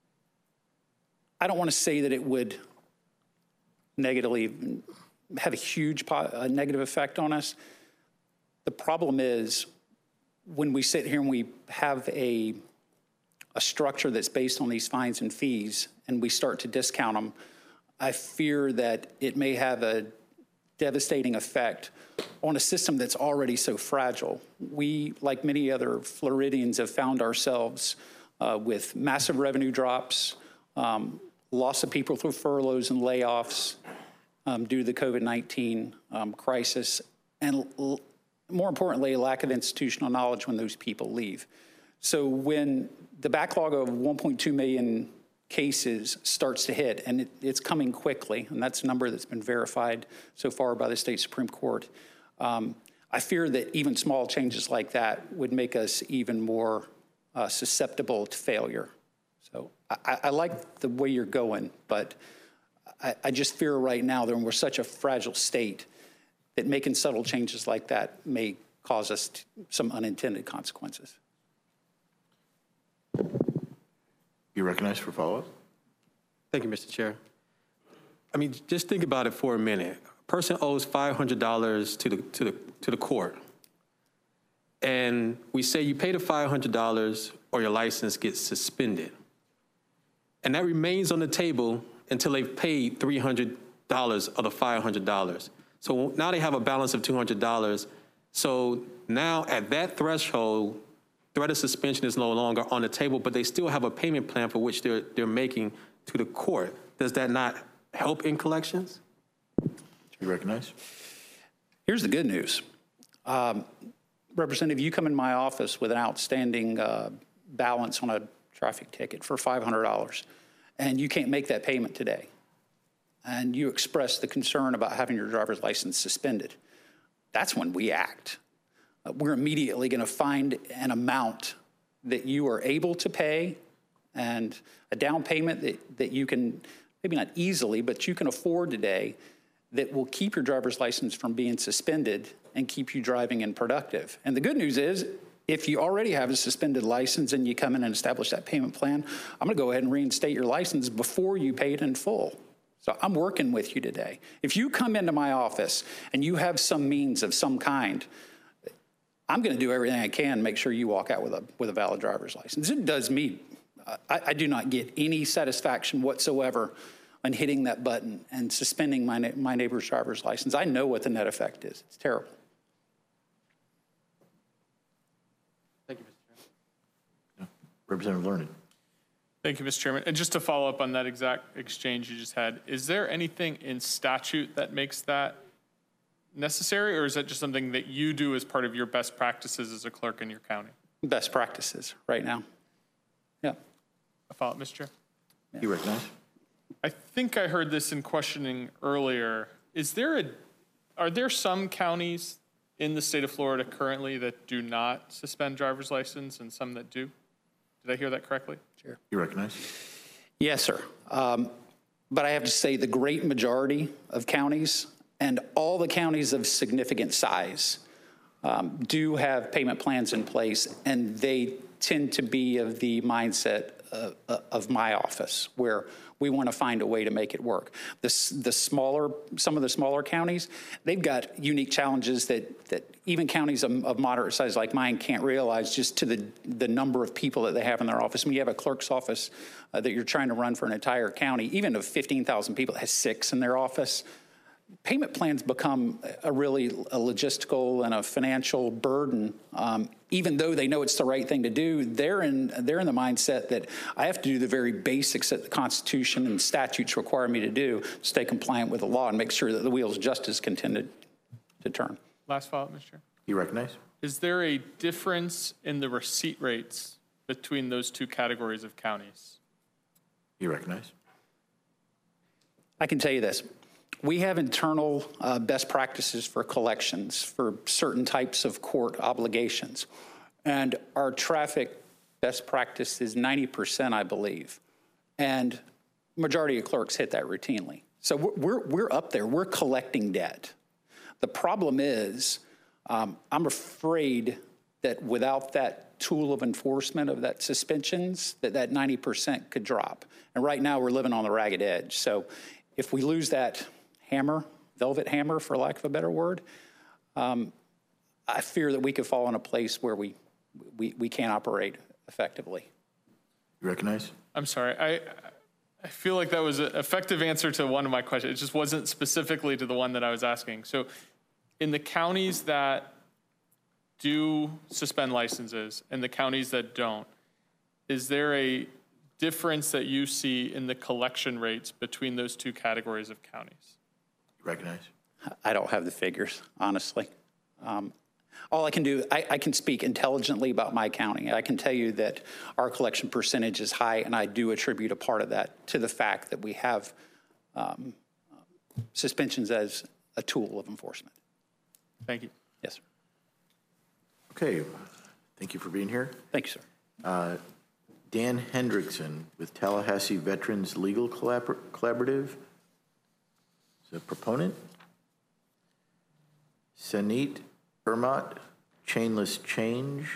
I don't want to say that it would negatively have a huge negative effect on us. The problem is when we sit here and we have a structure that's based on these fines and fees and we start to discount them, I fear that it may have a devastating effect on a system that's already so fragile. We, like many other Floridians, have found ourselves with massive revenue drops, loss of people through furloughs and layoffs due to the COVID-19 crisis, and more importantly, a lack of institutional knowledge when those people leave. So when the backlog of 1.2 million cases starts to hit, and it's coming quickly, and that's a number that's been verified so far by the state Supreme Court, I fear that even small changes like that would make us even more susceptible to failure. So I like the way you're going, but I just fear right now that we're such a fragile state that making subtle changes like that may cause us some unintended consequences. You recognize for follow-up? Thank you, Mr. Chair. I mean, just think about it for a minute. A person owes $500 to the court, and we say you pay the $500 or your license gets suspended, and that remains on the table until they've paid $300 of the $500. So now they have a balance of $200. So now at that threshold, threat of suspension is no longer on the table, but they still have a payment plan for which they're making to the court. Does that not help in collections? You recognize? Here's the good news. Representative, you come in my office with an outstanding balance on a traffic ticket for $500, and you can't make that payment today. And you express the concern about having your driver's license suspended. That's when we act. We're immediately going to find an amount that you are able to pay and a down payment that you can, maybe not easily, but you can afford today that will keep your driver's license from being suspended and keep you driving and productive. And the good news is, if you already have a suspended license and you come in and establish that payment plan, I'm going to go ahead and reinstate your license before you pay it in full. So I'm working with you today. If you come into my office and you have some means of some kind, I'm going to do everything I can to make sure you walk out with a valid driver's license. It does me I do not get any satisfaction whatsoever on hitting that button and suspending my neighbor's driver's license. I know what the net effect is. It's terrible. Thank you, Mr. Chairman. Representative Learned. Thank you, Mr. Chairman. And just to follow up on that exact exchange you just had, is there anything in statute that makes that necessary, or is that just something that you do as part of your best practices as a clerk in your county? Best practices right now. Yeah. A follow-up, Mr. Chair? You recognize? I think I heard this in questioning earlier. Are there some counties in the state of Florida currently that do not suspend driver's license and some that do? Did I hear that correctly? Sure. You recognize? Yes, sir. But I have to say the great majority of counties and all the counties of significant size do have payment plans in place, and they tend to be of the mindset of my office, where we want to find a way to make it work. Some of the smaller counties, they've got unique challenges that even counties of moderate size like mine can't realize, just to the number of people that they have in their office. When you have a clerk's office that you're trying to run for an entire county, even of 15,000 people, that has 6 in their office, payment plans become a logistical and a financial burden. Even though they know it's the right thing to do, they're in the mindset that I have to do the very basics that the Constitution and statutes require me to do to stay compliant with the law and make sure that the wheels of justice continue to turn. Last follow-up, Mr. Chair. You recognize? Is there a difference in the receipt rates between those two categories of counties? You recognize? I can tell you this. We have internal best practices for collections for certain types of court obligations. And our traffic best practice is 90%, I believe. And majority of clerks hit that routinely. So we're up there. We're collecting debt. The problem is, I'm afraid that without that tool of enforcement of that suspensions, that 90% could drop. And right now we're living on the ragged edge. So if we lose that velvet hammer, for lack of a better word, I fear that we could fall in a place where we can't operate effectively. You recognize? I'm sorry. I feel like that was an effective answer to one of my questions. It just wasn't specifically to the one that I was asking. So in the counties that do suspend licenses and the counties that don't, is there a difference that you see in the collection rates between those two categories of counties? Recognize? I don't have the figures, honestly. All I can do, I can speak intelligently about my county. I can tell you that our collection percentage is high, and I do attribute a part of that to the fact that we have suspensions as a tool of enforcement. Thank you. Yes, sir. Okay. Thank you for being here. Thank you, sir. Dan Hendrickson with Tallahassee Veterans Legal Collaborative. The proponent. Sanit Irmat, Chainless Change.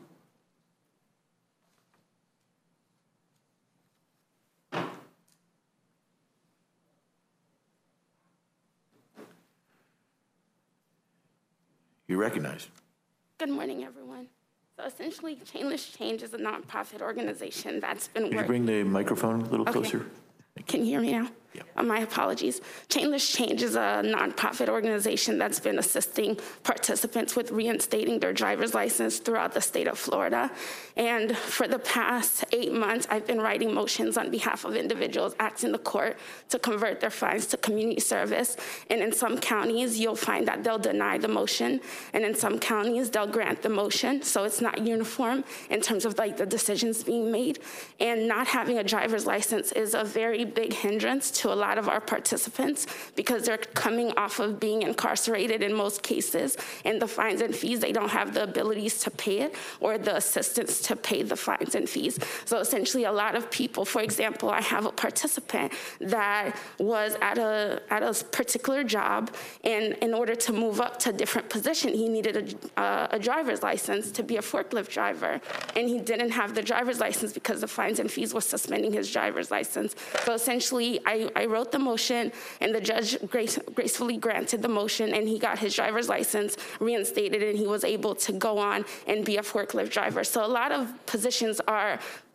You recognize? Good morning, everyone. So essentially, Chainless Change is a nonprofit organization that's been working. Could you bring the microphone a little closer? Can you hear me now? Yeah. My apologies. Chainless Change is a nonprofit organization that's been assisting participants with reinstating their driver's license throughout the state of Florida. And for the past 8 months, I've been writing motions on behalf of individuals asking the court to convert their fines to community service. And in some counties, you'll find that they'll deny the motion. And in some counties, they'll grant the motion. So it's not uniform in terms of like the decisions being made. And not having a driver's license is a very big hindrance to a lot of our participants because they're coming off of being incarcerated in most cases, and the fines and fees, they don't have the abilities to pay it or the assistance to pay the fines and fees. So essentially a lot of people, for example, I have a participant that was at a particular job, and in order to move up to a different position, he needed a driver's license to be a forklift driver, and he didn't have the driver's license because the fines and fees was suspending his driver's license. So essentially, I wrote the motion, and the judge gracefully granted the motion, and he got his driver's license reinstated, and he was able to go on and be a forklift driver. So a lot of positions are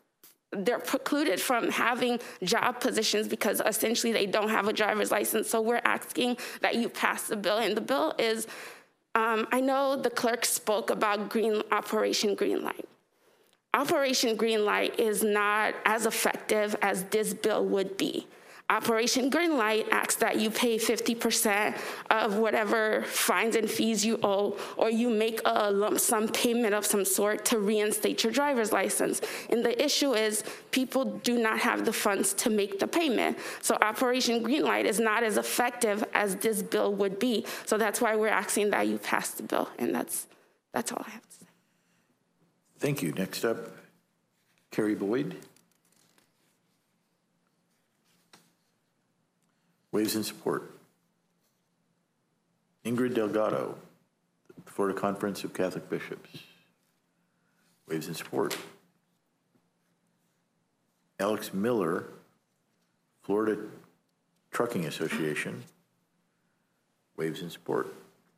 they're precluded from having job positions because essentially they don't have a driver's license. So we're asking that you pass the bill. And the bill is, I know the clerk spoke about Operation Greenlight. Operation Greenlight is not as effective as this bill would be. Operation Greenlight asks that you pay 50% of whatever fines and fees you owe, or you make a lump sum payment of some sort to reinstate your driver's license. And the issue is people do not have the funds to make the payment. So Operation Greenlight is not as effective as this bill would be. So that's why we're asking that you pass the bill. And that's all I have to say. Thank you. Next up, Carrie Boyd. Waves in support. Ingrid Delgado, the Florida Conference of Catholic Bishops. Waves in support. Alex Miller, Florida Trucking Association. Waves in support.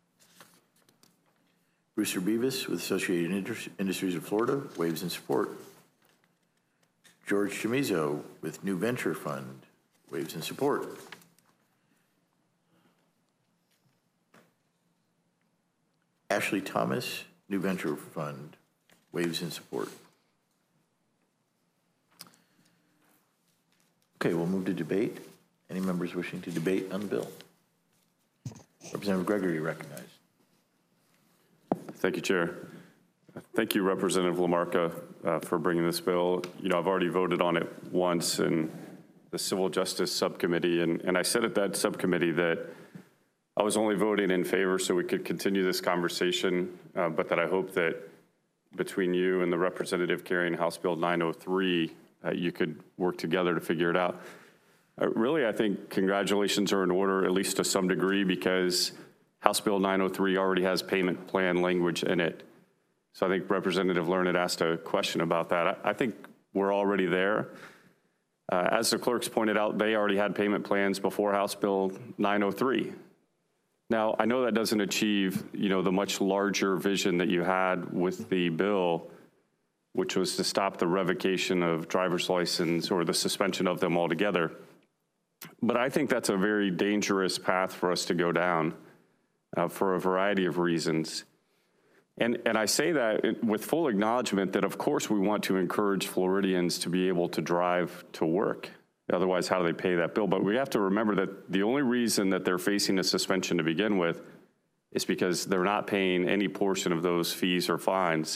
Brewster Beavis with Associated Industries of Florida. Waves in support. George Chamizo with New Venture Fund. Waves in support. Ashley Thomas, New Venture Fund, waves in support. Okay, we'll move to debate. Any members wishing to debate on the bill? Representative Gregory recognized. Thank you, Chair. Thank you, Representative LaMarca, for bringing this bill. You know, I've already voted on it once in the Civil Justice Subcommittee, and I said at that subcommittee that I was only voting in favor so we could continue this conversation, but that I hope that between you and the representative carrying House Bill 903, you could work together to figure it out. Really, I think congratulations are in order, at least to some degree, because House Bill 903 already has payment plan language in it. So I think Representative Learned asked a question about that. I think we're already there. As the clerks pointed out, they already had payment plans before House Bill 903. Now, I know that doesn't achieve, you know, the much larger vision that you had with the bill, which was to stop the revocation of driver's license or the suspension of them altogether. But I think that's a very dangerous path for us to go down for a variety of reasons. And I say that with full acknowledgement that, of course, we want to encourage Floridians to be able to drive to work. Otherwise, how do they pay that bill? But we have to remember that the only reason that they're facing a suspension to begin with is because they're not paying any portion of those fees or fines.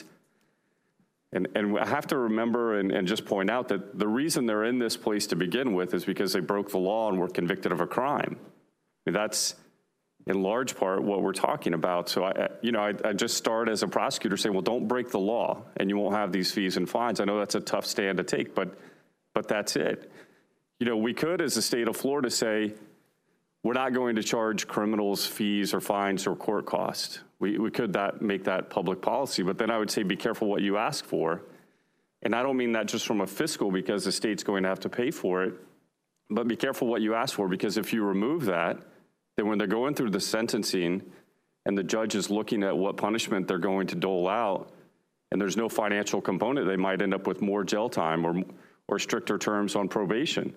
And I have to remember and just point out that the reason they're in this place to begin with is because they broke the law and were convicted of a crime. I mean, that's in large part what we're talking about. So I just start as a prosecutor saying, well, don't break the law and you won't have these fees and fines. I know that's a tough stand to take, but that's it. You know, we could, as the state of Florida, say, we're not going to charge criminals fees or fines or court costs. We could make that public policy, but then I would say be careful what you ask for. And I don't mean that just from a fiscal, because the state's going to have to pay for it, but be careful what you ask for, because if you remove that, then when they're going through the sentencing and the judge is looking at what punishment they're going to dole out, and there's no financial component, they might end up with more jail time or stricter terms on probation.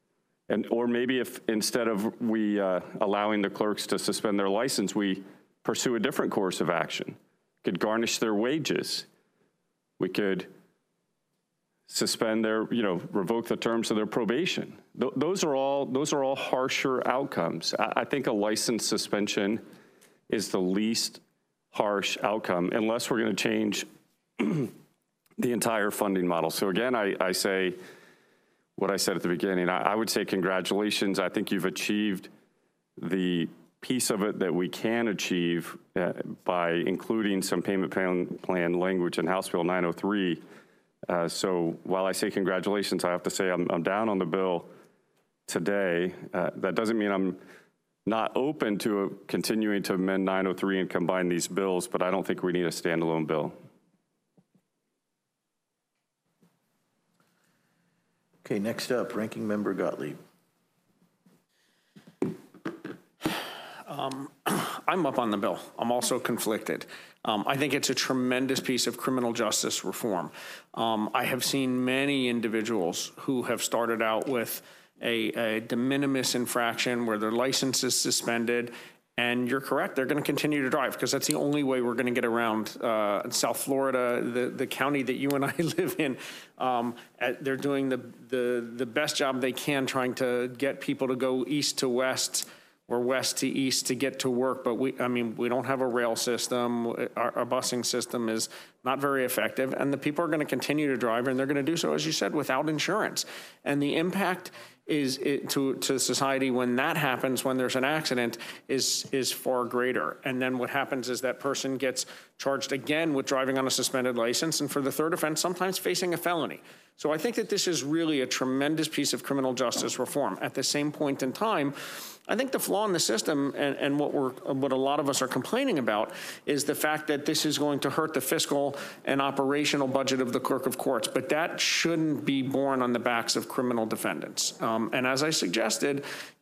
Or maybe if instead of we allowing the clerks to suspend their license, we pursue a different course of action. Could garnish their wages. We could suspend their, revoke the terms of their probation. Those are all harsher outcomes. I think a license suspension is the least harsh outcome, unless we're going to change the entire funding model. So again, I say what I said at the beginning. I would say congratulations. I think you've achieved the piece of it that we can achieve by including some payment plan language in House Bill 903. So while I say congratulations, I have to say I'm down on the bill today. That doesn't mean I'm not open to continuing to amend 903 and combine these bills, but I don't think we need a standalone bill. Okay, next up, Ranking Member Gottlieb. I'm up on the bill. I'm also conflicted. I think it's a tremendous piece of criminal justice reform. I have seen many individuals who have started out with a de minimis infraction where their license is suspended. And you're correct, they're going to continue to drive because that's the only way we're going to get around South Florida, the county that you and I live in. They're doing the best job they can trying to get people to go east to west or west to east to get to work. But we don't have a rail system. Our busing system is not very effective. And the people are going to continue to drive, and they're going to do so, as you said, without insurance. And the impact to society when that happens, when there's an accident, is far greater. And then what happens is that person gets charged again with driving on a suspended license, and for the third offense, sometimes facing a felony. So I think that this is really a tremendous piece of criminal justice reform. At the same point in time, I think the flaw in the system and what a lot of us are complaining about is the fact that this is going to hurt the fiscal and operational budget of the clerk of courts, but that shouldn't be borne on the backs of criminal defendants. And as I suggested,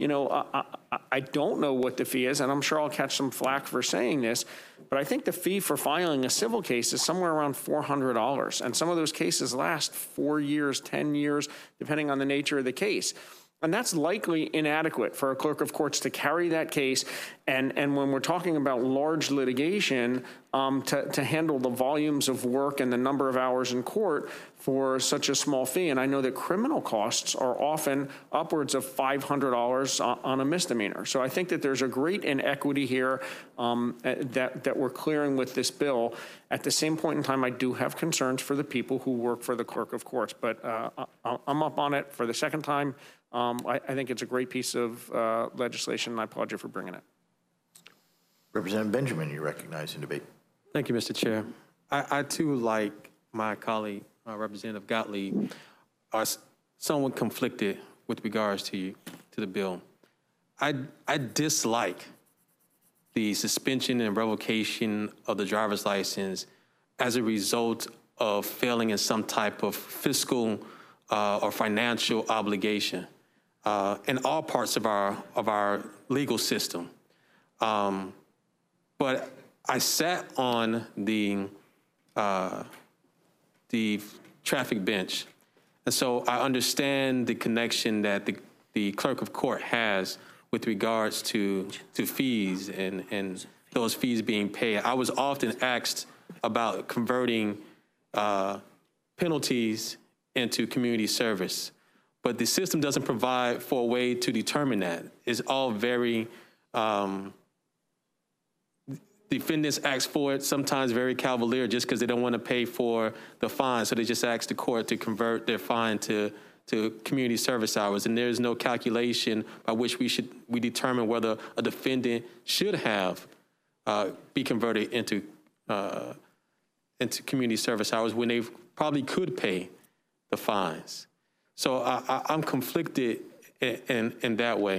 I don't know what the fee is, and I'm sure I'll catch some flack for saying this, but I think the fee for filing a civil case is somewhere around $400, and some of those cases last 4 years, 10 years, depending on the nature of the case. And that's likely inadequate for a clerk of courts to carry that case. And when we're talking about large litigation, to handle the volumes of work and the number of hours in court for such a small fee. And I know that criminal costs are often upwards of $500 on a misdemeanor. So I think that there's a great inequity here that we're clearing with this bill. At the same point in time, I do have concerns for the people who work for the clerk of courts. But I'm up on it for the second time. I think it's a great piece of legislation, and I applaud you for bringing it. Representative Benjamin, you recognize in debate. Thank you, Mr. Chair. I too, like my colleague, Representative Gottlieb, are somewhat conflicted with regards to the bill. I dislike the suspension and revocation of the driver's license as a result of failing in some type of fiscal or financial obligation in all parts of our legal system. But I sat on the traffic bench, and so I understand the connection that the clerk of court has with regards to fees and those fees being paid. I was often asked about converting penalties into community service, but the system doesn't provide for a way to determine that. It's all very, defendants ask for it, sometimes very cavalier, just because they don't want to pay for the fine, so they just ask the court to convert their fine to community service hours, and there's no calculation by which we determine whether a defendant should have be converted into community service hours when they probably could pay the fines. So I'm conflicted in that way.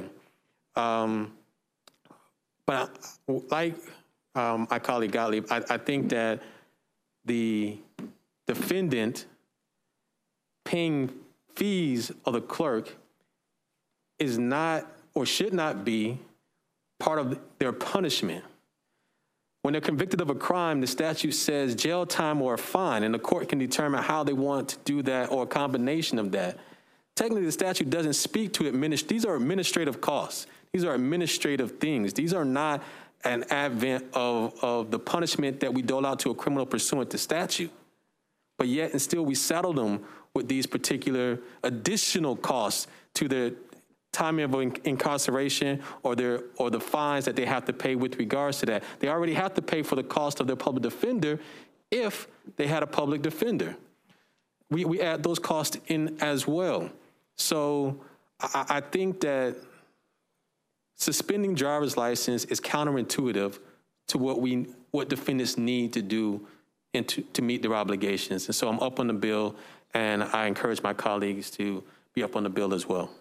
But like my colleague Gottlieb, I think that the defendant paying fees of the clerk is not or should not be part of their punishment. When they're convicted of a crime, the statute says jail time or a fine, and the court can determine how they want to do that or a combination of that. Technically, the statute doesn't speak to these are administrative costs. These are administrative things. These are not an advent of the punishment that we dole out to a criminal pursuant to statute. But yet and still we saddle them with these particular additional costs to their time of incarceration or the fines that they have to pay with regards to that. They already have to pay for the cost of their public defender if they had a public defender. We add those costs in as well. So I think that suspending driver's license is counterintuitive to what defendants need to do and to meet their obligations. And so I'm up on the bill, and I encourage my colleagues to be up on the bill as well.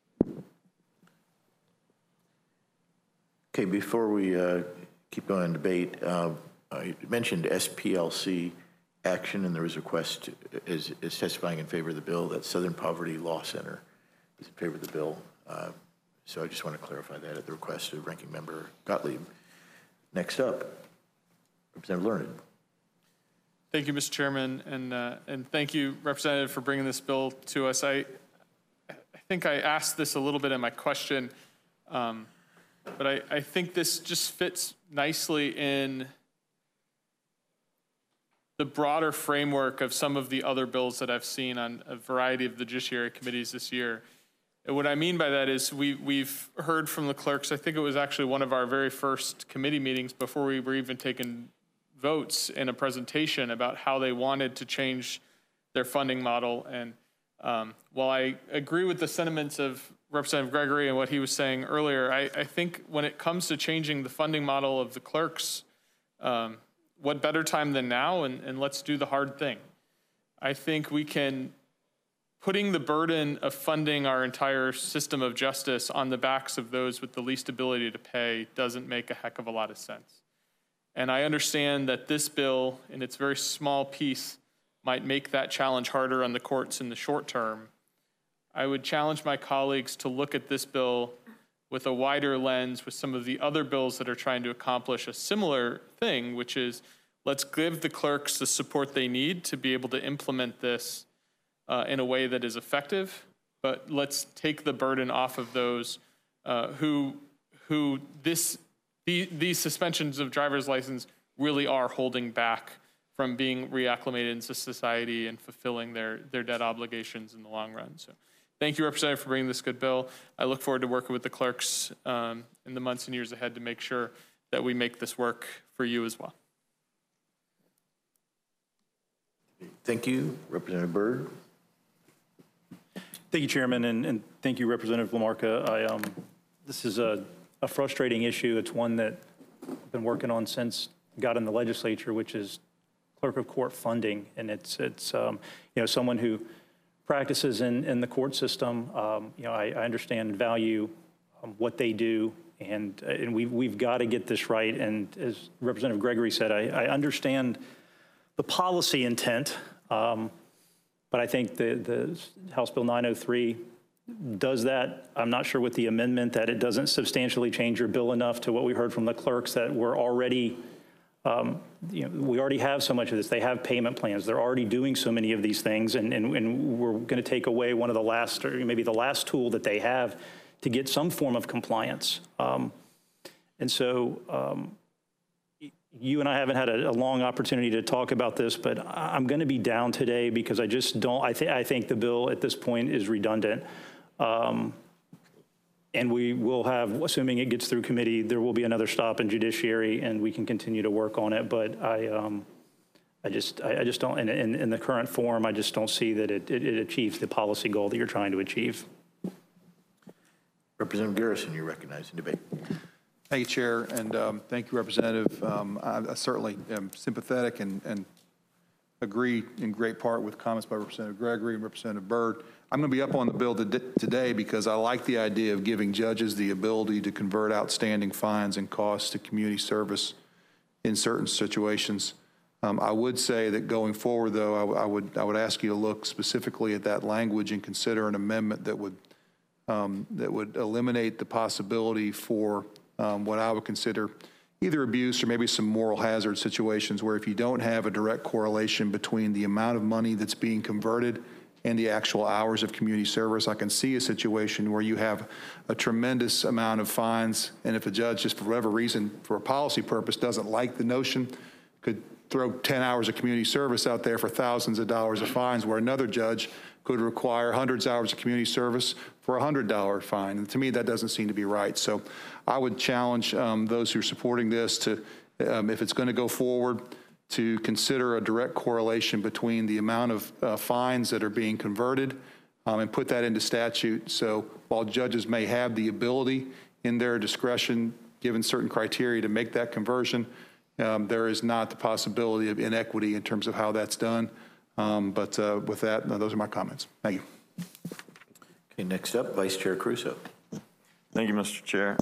Okay, before we keep going in debate, I mentioned SPLC action, and there was a request is testifying in favor of the bill that Southern Poverty Law Center is in favor of the bill. So I just want to clarify that at the request of Ranking Member Gottlieb. Next up, Representative Learned. Thank you, Mr. Chairman, and thank you, Representative, for bringing this bill to us. I think I asked this a little bit in my question, but I think this just fits nicely in the broader framework of some of the other bills that I've seen on a variety of the judiciary committees this year. And what I mean by that is we've heard from the clerks, I think it was actually one of our very first committee meetings before we were even taking votes in a presentation about how they wanted to change their funding model. And while I agree with the sentiments of Representative Gregory and what he was saying earlier, I think when it comes to changing the funding model of the clerks, what better time than now, and let's do the hard thing. I think we can, putting the burden of funding our entire system of justice on the backs of those with the least ability to pay doesn't make a heck of a lot of sense. And I understand that this bill, in its very small piece, might make that challenge harder on the courts in the short term. I would challenge my colleagues to look at this bill with a wider lens with some of the other bills that are trying to accomplish a similar thing, which is let's give the clerks the support they need to be able to implement this in a way that is effective, but let's take the burden off of those who these suspensions of driver's license really are holding back from being reacclimated into society and fulfilling their debt obligations in the long run. So thank you, Representative, for bringing this good bill. I look forward to working with the clerks in the months and years ahead to make sure that we make this work for you as well. Thank you. Representative Byrd. Thank you, Chairman, and thank you, Representative LaMarca. This is a frustrating issue. It's one that I've been working on since I got in the legislature, which is clerk of court funding. And it's someone who practices in the court system. I understand and value what they do, and we've got to get this right. And as Representative Gregory said, I understand the policy intent, but I think the House Bill 903 does that. I'm not sure with the amendment that it doesn't substantially change your bill enough to what we heard from the clerks that we're already, we already have so much of this. They have payment plans. They're already doing so many of these things, and we're going to take away one of the last, or maybe the last tool that they have to get some form of compliance. And so you and I haven't had a long opportunity to talk about this, but I'm going to be down today because I just don't, I think the bill at this point is redundant. And we will have, assuming it gets through committee, there will be another stop in judiciary and we can continue to work on it. But I just don't, in the current form, I just don't see that it achieves the policy goal that you're trying to achieve. Representative Garrison, you're recognized in debate. Thank you, Chair, and thank you, Representative. I certainly am sympathetic and agree in great part with comments by Representative Gregory and Representative Byrd. I'm going to be up on the bill today because I like the idea of giving judges the ability to convert outstanding fines and costs to community service in certain situations. I would say that going forward, though, I would ask you to look specifically at that language and consider an amendment that would eliminate the possibility for what I would consider either abuse or maybe some moral hazard situations where if you don't have a direct correlation between the amount of money that's being converted and the actual hours of community service, I can see a situation where you have a tremendous amount of fines, and if a judge, just for whatever reason, for a policy purpose, doesn't like the notion, could throw 10 hours of community service out there for thousands of dollars of fines, where another judge could require hundreds of hours of community service for a $100 fine. And to me, that doesn't seem to be right. So I would challenge those who are supporting this to, if it's going to go forward, to consider a direct correlation between the amount of fines that are being converted and put that into statute. So while judges may have the ability in their discretion, given certain criteria, to make that conversion, there is not the possibility of inequity in terms of how that's done. But with that, those are my comments. Thank you. Okay, next up, Vice Chair Caruso. Thank you, Mr. Chair.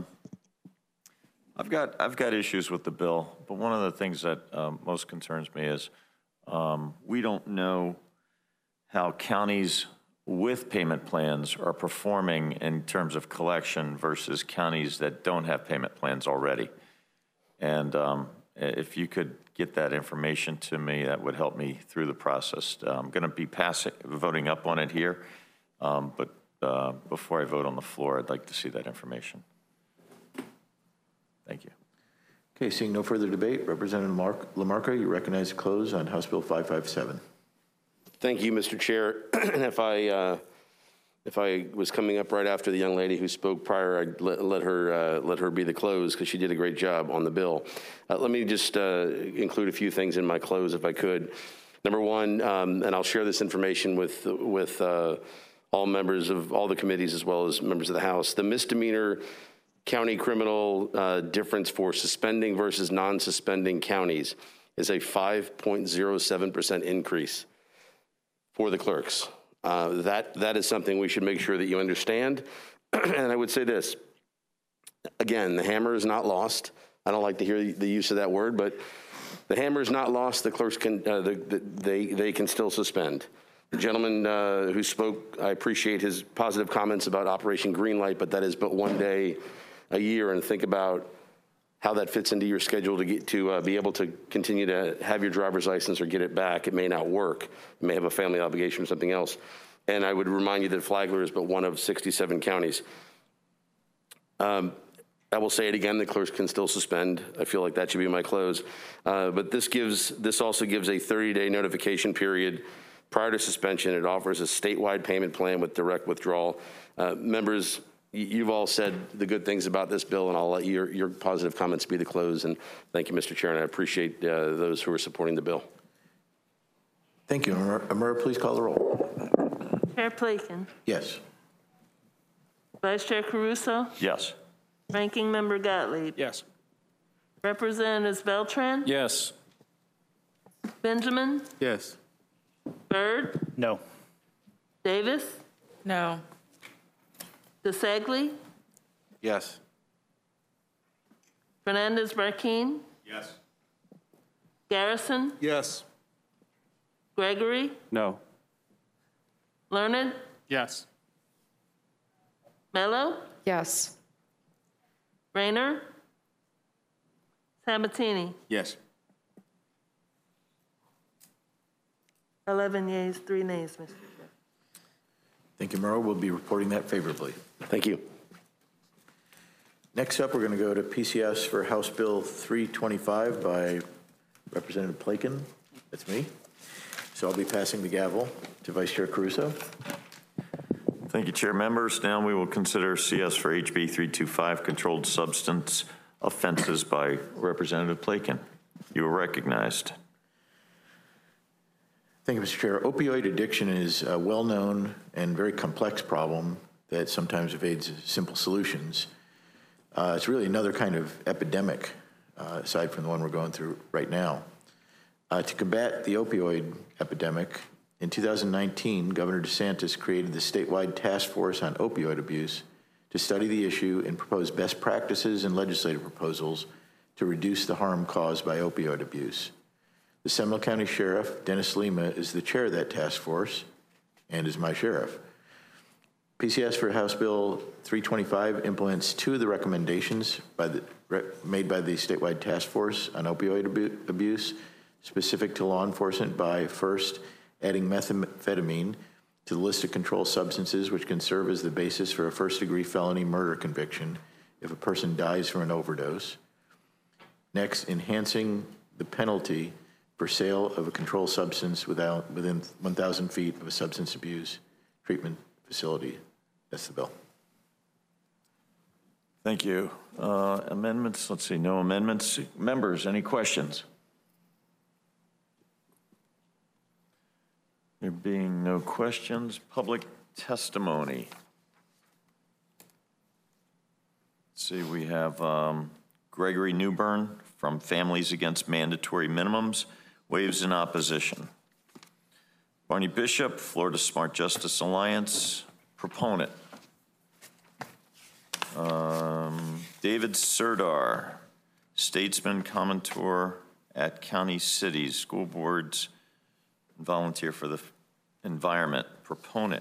I've got issues with the bill, but one of the things that most concerns me is we don't know how counties with payment plans are performing in terms of collection versus counties that don't have payment plans already. And if you could get that information to me, that would help me through the process. I'm going to be voting up on it here, but before I vote on the floor, I'd like to see that information. Thank you. Okay, seeing no further debate, Representative LaMarca, you recognize to close on House Bill 557. Thank you, Mr. Chair. And if I was coming up right after the young lady who spoke prior, I'd let her be the close because she did a great job on the bill. Let me just include a few things in my close if I could. Number one, and I'll share this information with all members of all the committees as well as members of the House. The misdemeanor county criminal difference for suspending versus non-suspending counties is a 5.07% increase for the clerks. That is something we should make sure that you understand. And I would say this, again, the hammer is not lost. I don't like to hear the use of that word, but the hammer is not lost. The clerks can, they can still suspend. The gentleman who spoke, I appreciate his positive comments about Operation Greenlight, but that is but one day a year, and think about how that fits into your schedule to be able to continue to have your driver's license or get it back. It may not work. You may have a family obligation or something else. And I would remind you that Flagler is but one of 67 counties. I will say it again, the clerks can still suspend. I feel like that should be my close. But this also gives a 30-day notification period prior to suspension. It offers a statewide payment plan with direct withdrawal. Members, you've all said the good things about this bill, and I'll let your positive comments be the close. And thank you, Mr. Chair, and I appreciate those who are supporting the bill. Thank you. Amira, please call the roll. Chair Plakin. Yes. Vice Chair Caruso. Yes. Ranking Member Gottlieb. Yes. Representatives Beltran. Yes. Benjamin. Yes. Byrd. No. Davis. No. DeSegli. Yes. Fernandez Marquez. Yes. Garrison. Yes. Gregory. No. Learned. Yes. Mello. Yes. Rayner. Sabatini. Yes. 11 yeas, 3 nays, Mr. Chair. Thank you, Murrow. We'll be reporting that favorably. Thank you. Next up, we're going to go to PCS for House Bill 325 by Representative Plakin. That's me. So I'll be passing the gavel to Vice Chair Caruso. Thank you, Chair. Members, now we will consider CS for HB 325, Controlled Substance Offenses by Representative Plakin. You are recognized. Thank you, Mr. Chair. Opioid addiction is a well-known and very complex problem that sometimes evades simple solutions. It's really another kind of epidemic, aside from the one we're going through right now. To combat the opioid epidemic, in 2019, Governor DeSantis created the statewide task force on opioid abuse to study the issue and propose best practices and legislative proposals to reduce the harm caused by opioid abuse. The Seminole County Sheriff, Dennis Lima, is the chair of that task force and is my sheriff. PCS for House Bill 325 implements 2 of the recommendations made by the statewide task force on opioid abuse, specific to law enforcement by, first, adding methamphetamine to the list of controlled substances which can serve as the basis for a first-degree felony murder conviction if a person dies from an overdose. Next, enhancing the penalty for sale of a controlled substance within 1,000 feet of a substance abuse treatment facility. That's the bill. Thank you. Amendments, let's see, no amendments. Members, any questions? There being no questions, public testimony. Let's see, we have Gregory Newbern from Families Against Mandatory Minimums, waives in opposition. Barney Bishop, Florida Smart Justice Alliance, proponent. David Serdar, statesman, commentator at County Cities, School Boards, volunteer for the environment, proponent.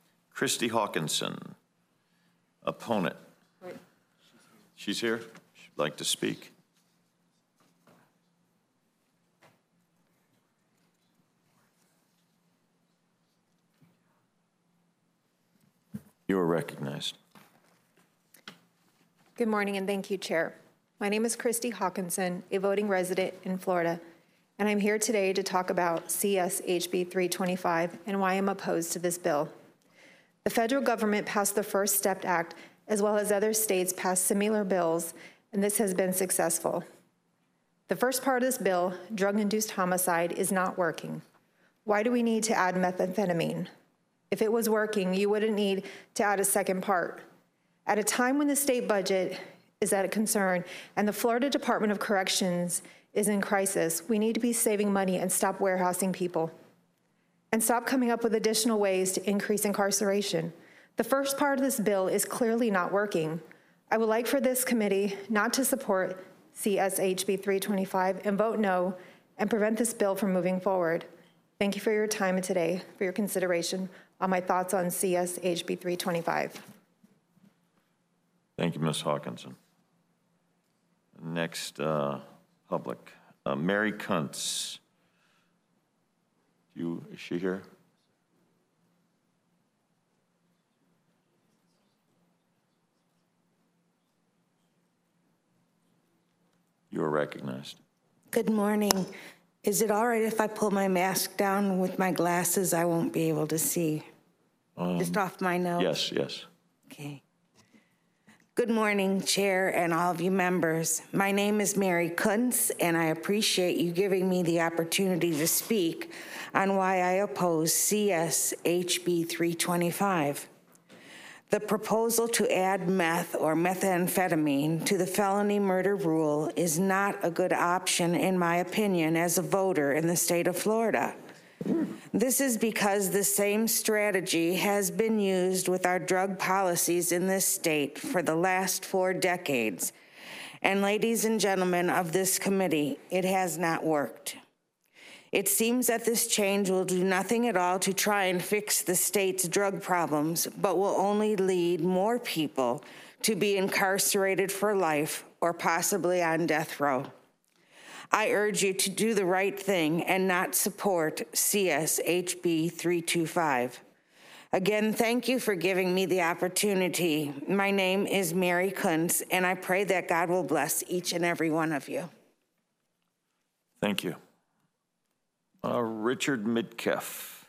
Christy Hawkinson, opponent. She's here? like to speak? You are recognized. Good morning, and thank you, Chair. My name is Christy Hawkinson, a voting resident in Florida, and I'm here today to talk about CS HB 325 and why I'm opposed to this bill. The federal government passed the First Step Act, as well as other states passed similar bills, and this has been successful. The first part of this bill, drug-induced homicide, is not working. Why do we need to add methamphetamine? If it was working, you wouldn't need to add a second part. At a time when the state budget is at a concern and the Florida Department of Corrections is in crisis, we need to be saving money and stop warehousing people and stop coming up with additional ways to increase incarceration. The first part of this bill is clearly not working. I would like for this committee not to support CSHB 325 and vote no and prevent this bill from moving forward. Thank you for your time today, for your consideration on my thoughts on CSHB 325. Thank you, Ms. Hawkinson. Next, public. Mary Kuntz. Is she here? You are recognized. Good morning. Is it all right if I pull my mask down? With my glasses, I won't be able to see. Just off my nose? Yes, yes. Okay. Good morning, Chair and all of you members. My name is Mary Kuntz, and I appreciate you giving me the opportunity to speak on why I oppose CS HB 325. The proposal to add meth or methamphetamine to the felony murder rule is not a good option, in my opinion, as a voter in the state of Florida. This is because the same strategy has been used with our drug policies in this state for the last 4 decades. And ladies and gentlemen of this committee, it has not worked. It seems that this change will do nothing at all to try and fix the state's drug problems, but will only lead more people to be incarcerated for life or possibly on death row. I urge you to do the right thing and not support CS HB 325. Again, thank you for giving me the opportunity. My name is Mary Kuntz, and I pray that God will bless each and every one of you. Thank you. Richard Midkiff.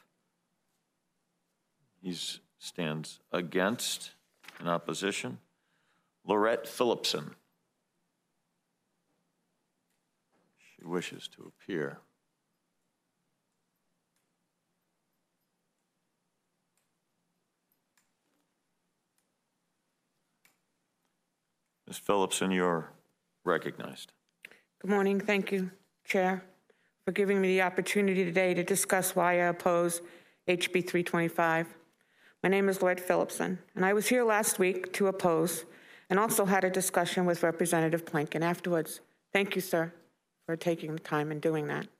He stands against, in opposition. Lorette Phillipson. She wishes to appear. Ms. Phillipson, you're recognized. Good morning. Thank you, Chair, for giving me the opportunity today to discuss why I oppose HB 325. My name is Lorette Phillipson, and I was here last week to oppose and also had a discussion with Representative Plankin afterwards. Thank you, sir, for taking the time and doing that.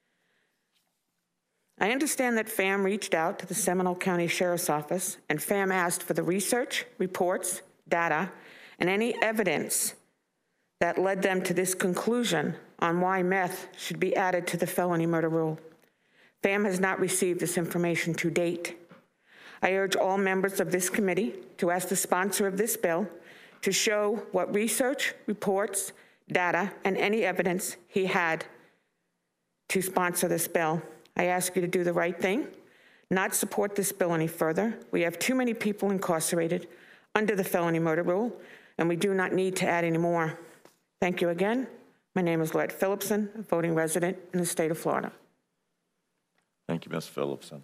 I understand that FAM reached out to the Seminole County Sheriff's Office, and FAM asked for the research, reports, data, and any evidence that led them to this conclusion on why meth should be added to the felony murder rule. FAM has not received this information to date. I urge all members of this committee to ask the sponsor of this bill to show what research, reports, data, and any evidence he had to sponsor this bill. I ask you to do the right thing, not support this bill any further. We have too many people incarcerated under the felony murder rule, and we do not need to add any more. Thank you again. My name is Lorette Phillipson, a voting resident in the state of Florida. Thank you, Ms. Phillipson.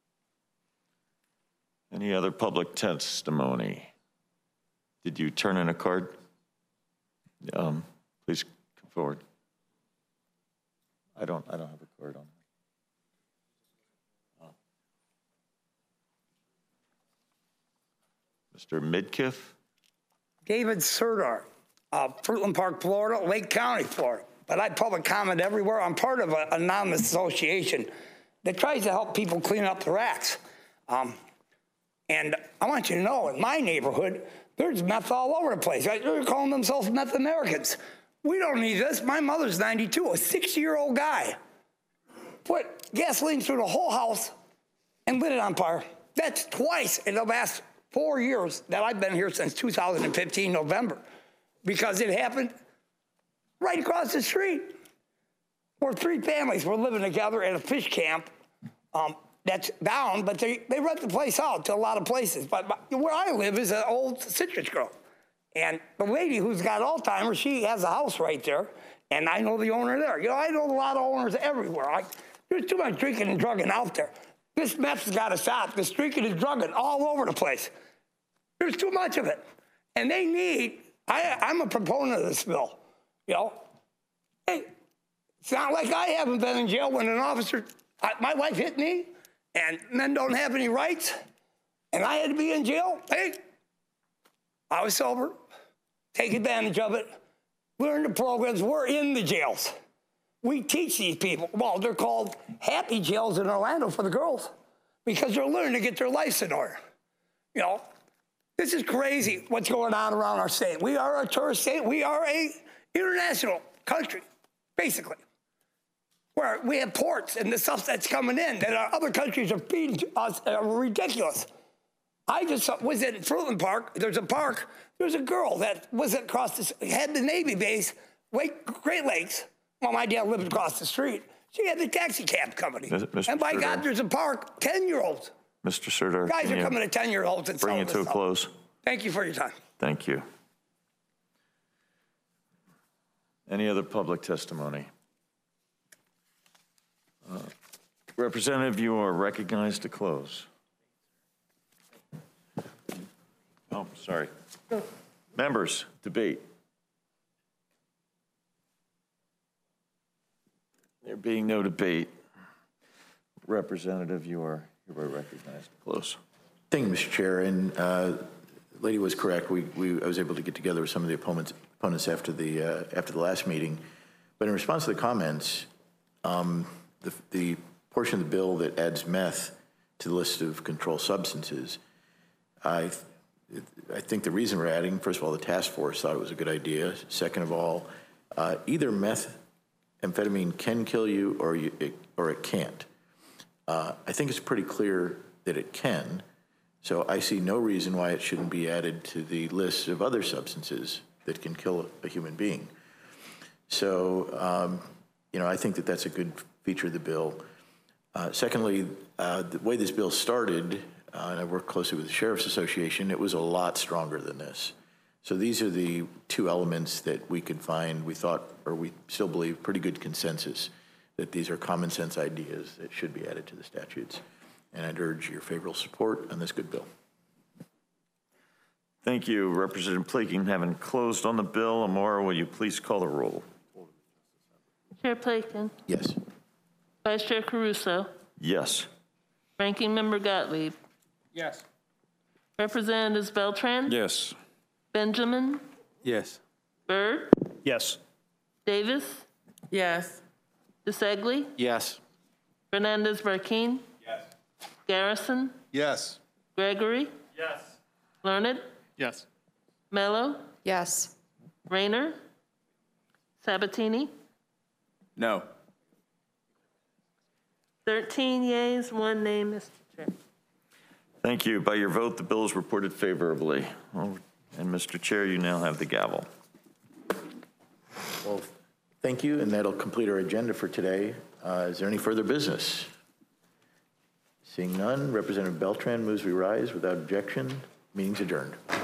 Any other public testimony? Did you turn in a card? Please come forward. I don't have a card on. Mr. Midkiff? David Serdar, Fruitland Park, Florida, Lake County, Florida. But I public comment everywhere. I'm part of an anonymous association that tries to help people clean up their acts. And I want you to know, in my neighborhood, There's meth all over the place. Right? They're calling themselves meth Americans. We don't need this. My mother's 92, a 60-year-old guy. Put gasoline through the whole house and lit it on fire. That's twice in the last 4 years that I've been here since 2015, November, because it happened right across the street where 3 families were living together at a fish camp that's down, but they rent the place out to a lot of places. But where I live is an old citrus grove. And the lady who's got Alzheimer's, she has a house right there, and I know the owner there. You know, I know a lot of owners everywhere. There's too much drinking and drugging out there. This meth's got to stop. This drinking and drugging all over the place. There's too much of it. And they need, I'm a proponent of this bill, you know. Hey, it's not like I haven't been in jail when an officer, my wife hit me, and men don't have any rights, and I had to be in jail. Hey, I was sober. Take advantage of it. Learn the programs. We're in the jails. We teach these people. Well, they're called happy jails in Orlando for the girls because they're learning to get their lives in order. You know, this is crazy what's going on around our state. We are a tourist state. We are a international country, basically, where we have ports and the stuff that's coming in that our other countries are feeding us ridiculous. I just was in Fruitland Park. There's a park. There's a girl that was across the, had the Navy base, Great Lakes. Well, my dad lived across the street. She had the taxi cab company. And by God, there's a park, 10-year-olds. Mr. Serdar, Guys are coming to 10-year-olds and bring it to a close. Thank you for your time. Thank you. Any other public testimony? Representative, you are recognized to close. Oh, sorry. Members, debate. There being no debate, Representative, you are recognized to close. Thank you, Mr. Chair. And the lady was correct. I was able to get together with some of the opponents after the last meeting. But in response to the comments, the portion of the bill that adds meth to the list of controlled substances, I think the reason we're adding, first of all, the task force thought it was a good idea. Second of all, either methamphetamine can kill you or it can't. I think it's pretty clear that it can. So I see no reason why it shouldn't be added to the list of other substances that can kill a human being. So, I think that that's a good feature of the bill. Secondly, the way this bill started, and I worked closely with the Sheriff's Association, it was a lot stronger than this. So these are the 2 elements that we could find, we thought, or we still believe, pretty good consensus that these are common sense ideas that should be added to the statutes. And I'd urge your favorable support on this good bill. Thank you, Representative Plaking. Having closed on the bill, Amora, will you please call the roll? Chair Plakin. Yes. Vice Chair Caruso. Yes. Ranking Member Gottlieb. Yes. Representatives Beltran. Yes. Benjamin. Yes. Byrd. Yes. Davis. Yes. DeSegli. Yes. Fernandez Barquin. Yes. Garrison. Yes. Gregory. Yes. Learned. Yes. Mello. Yes. Rayner. Sabatini. No. 13 yeas, 1 nay, Mr. Chair. Thank you. By your vote, the bill is reported favorably. And Mr. Chair, you now have the gavel. Well, thank you, and that'll complete our agenda for today. Is there any further business? Seeing none, Representative Beltran moves we rise without objection. Meeting's adjourned.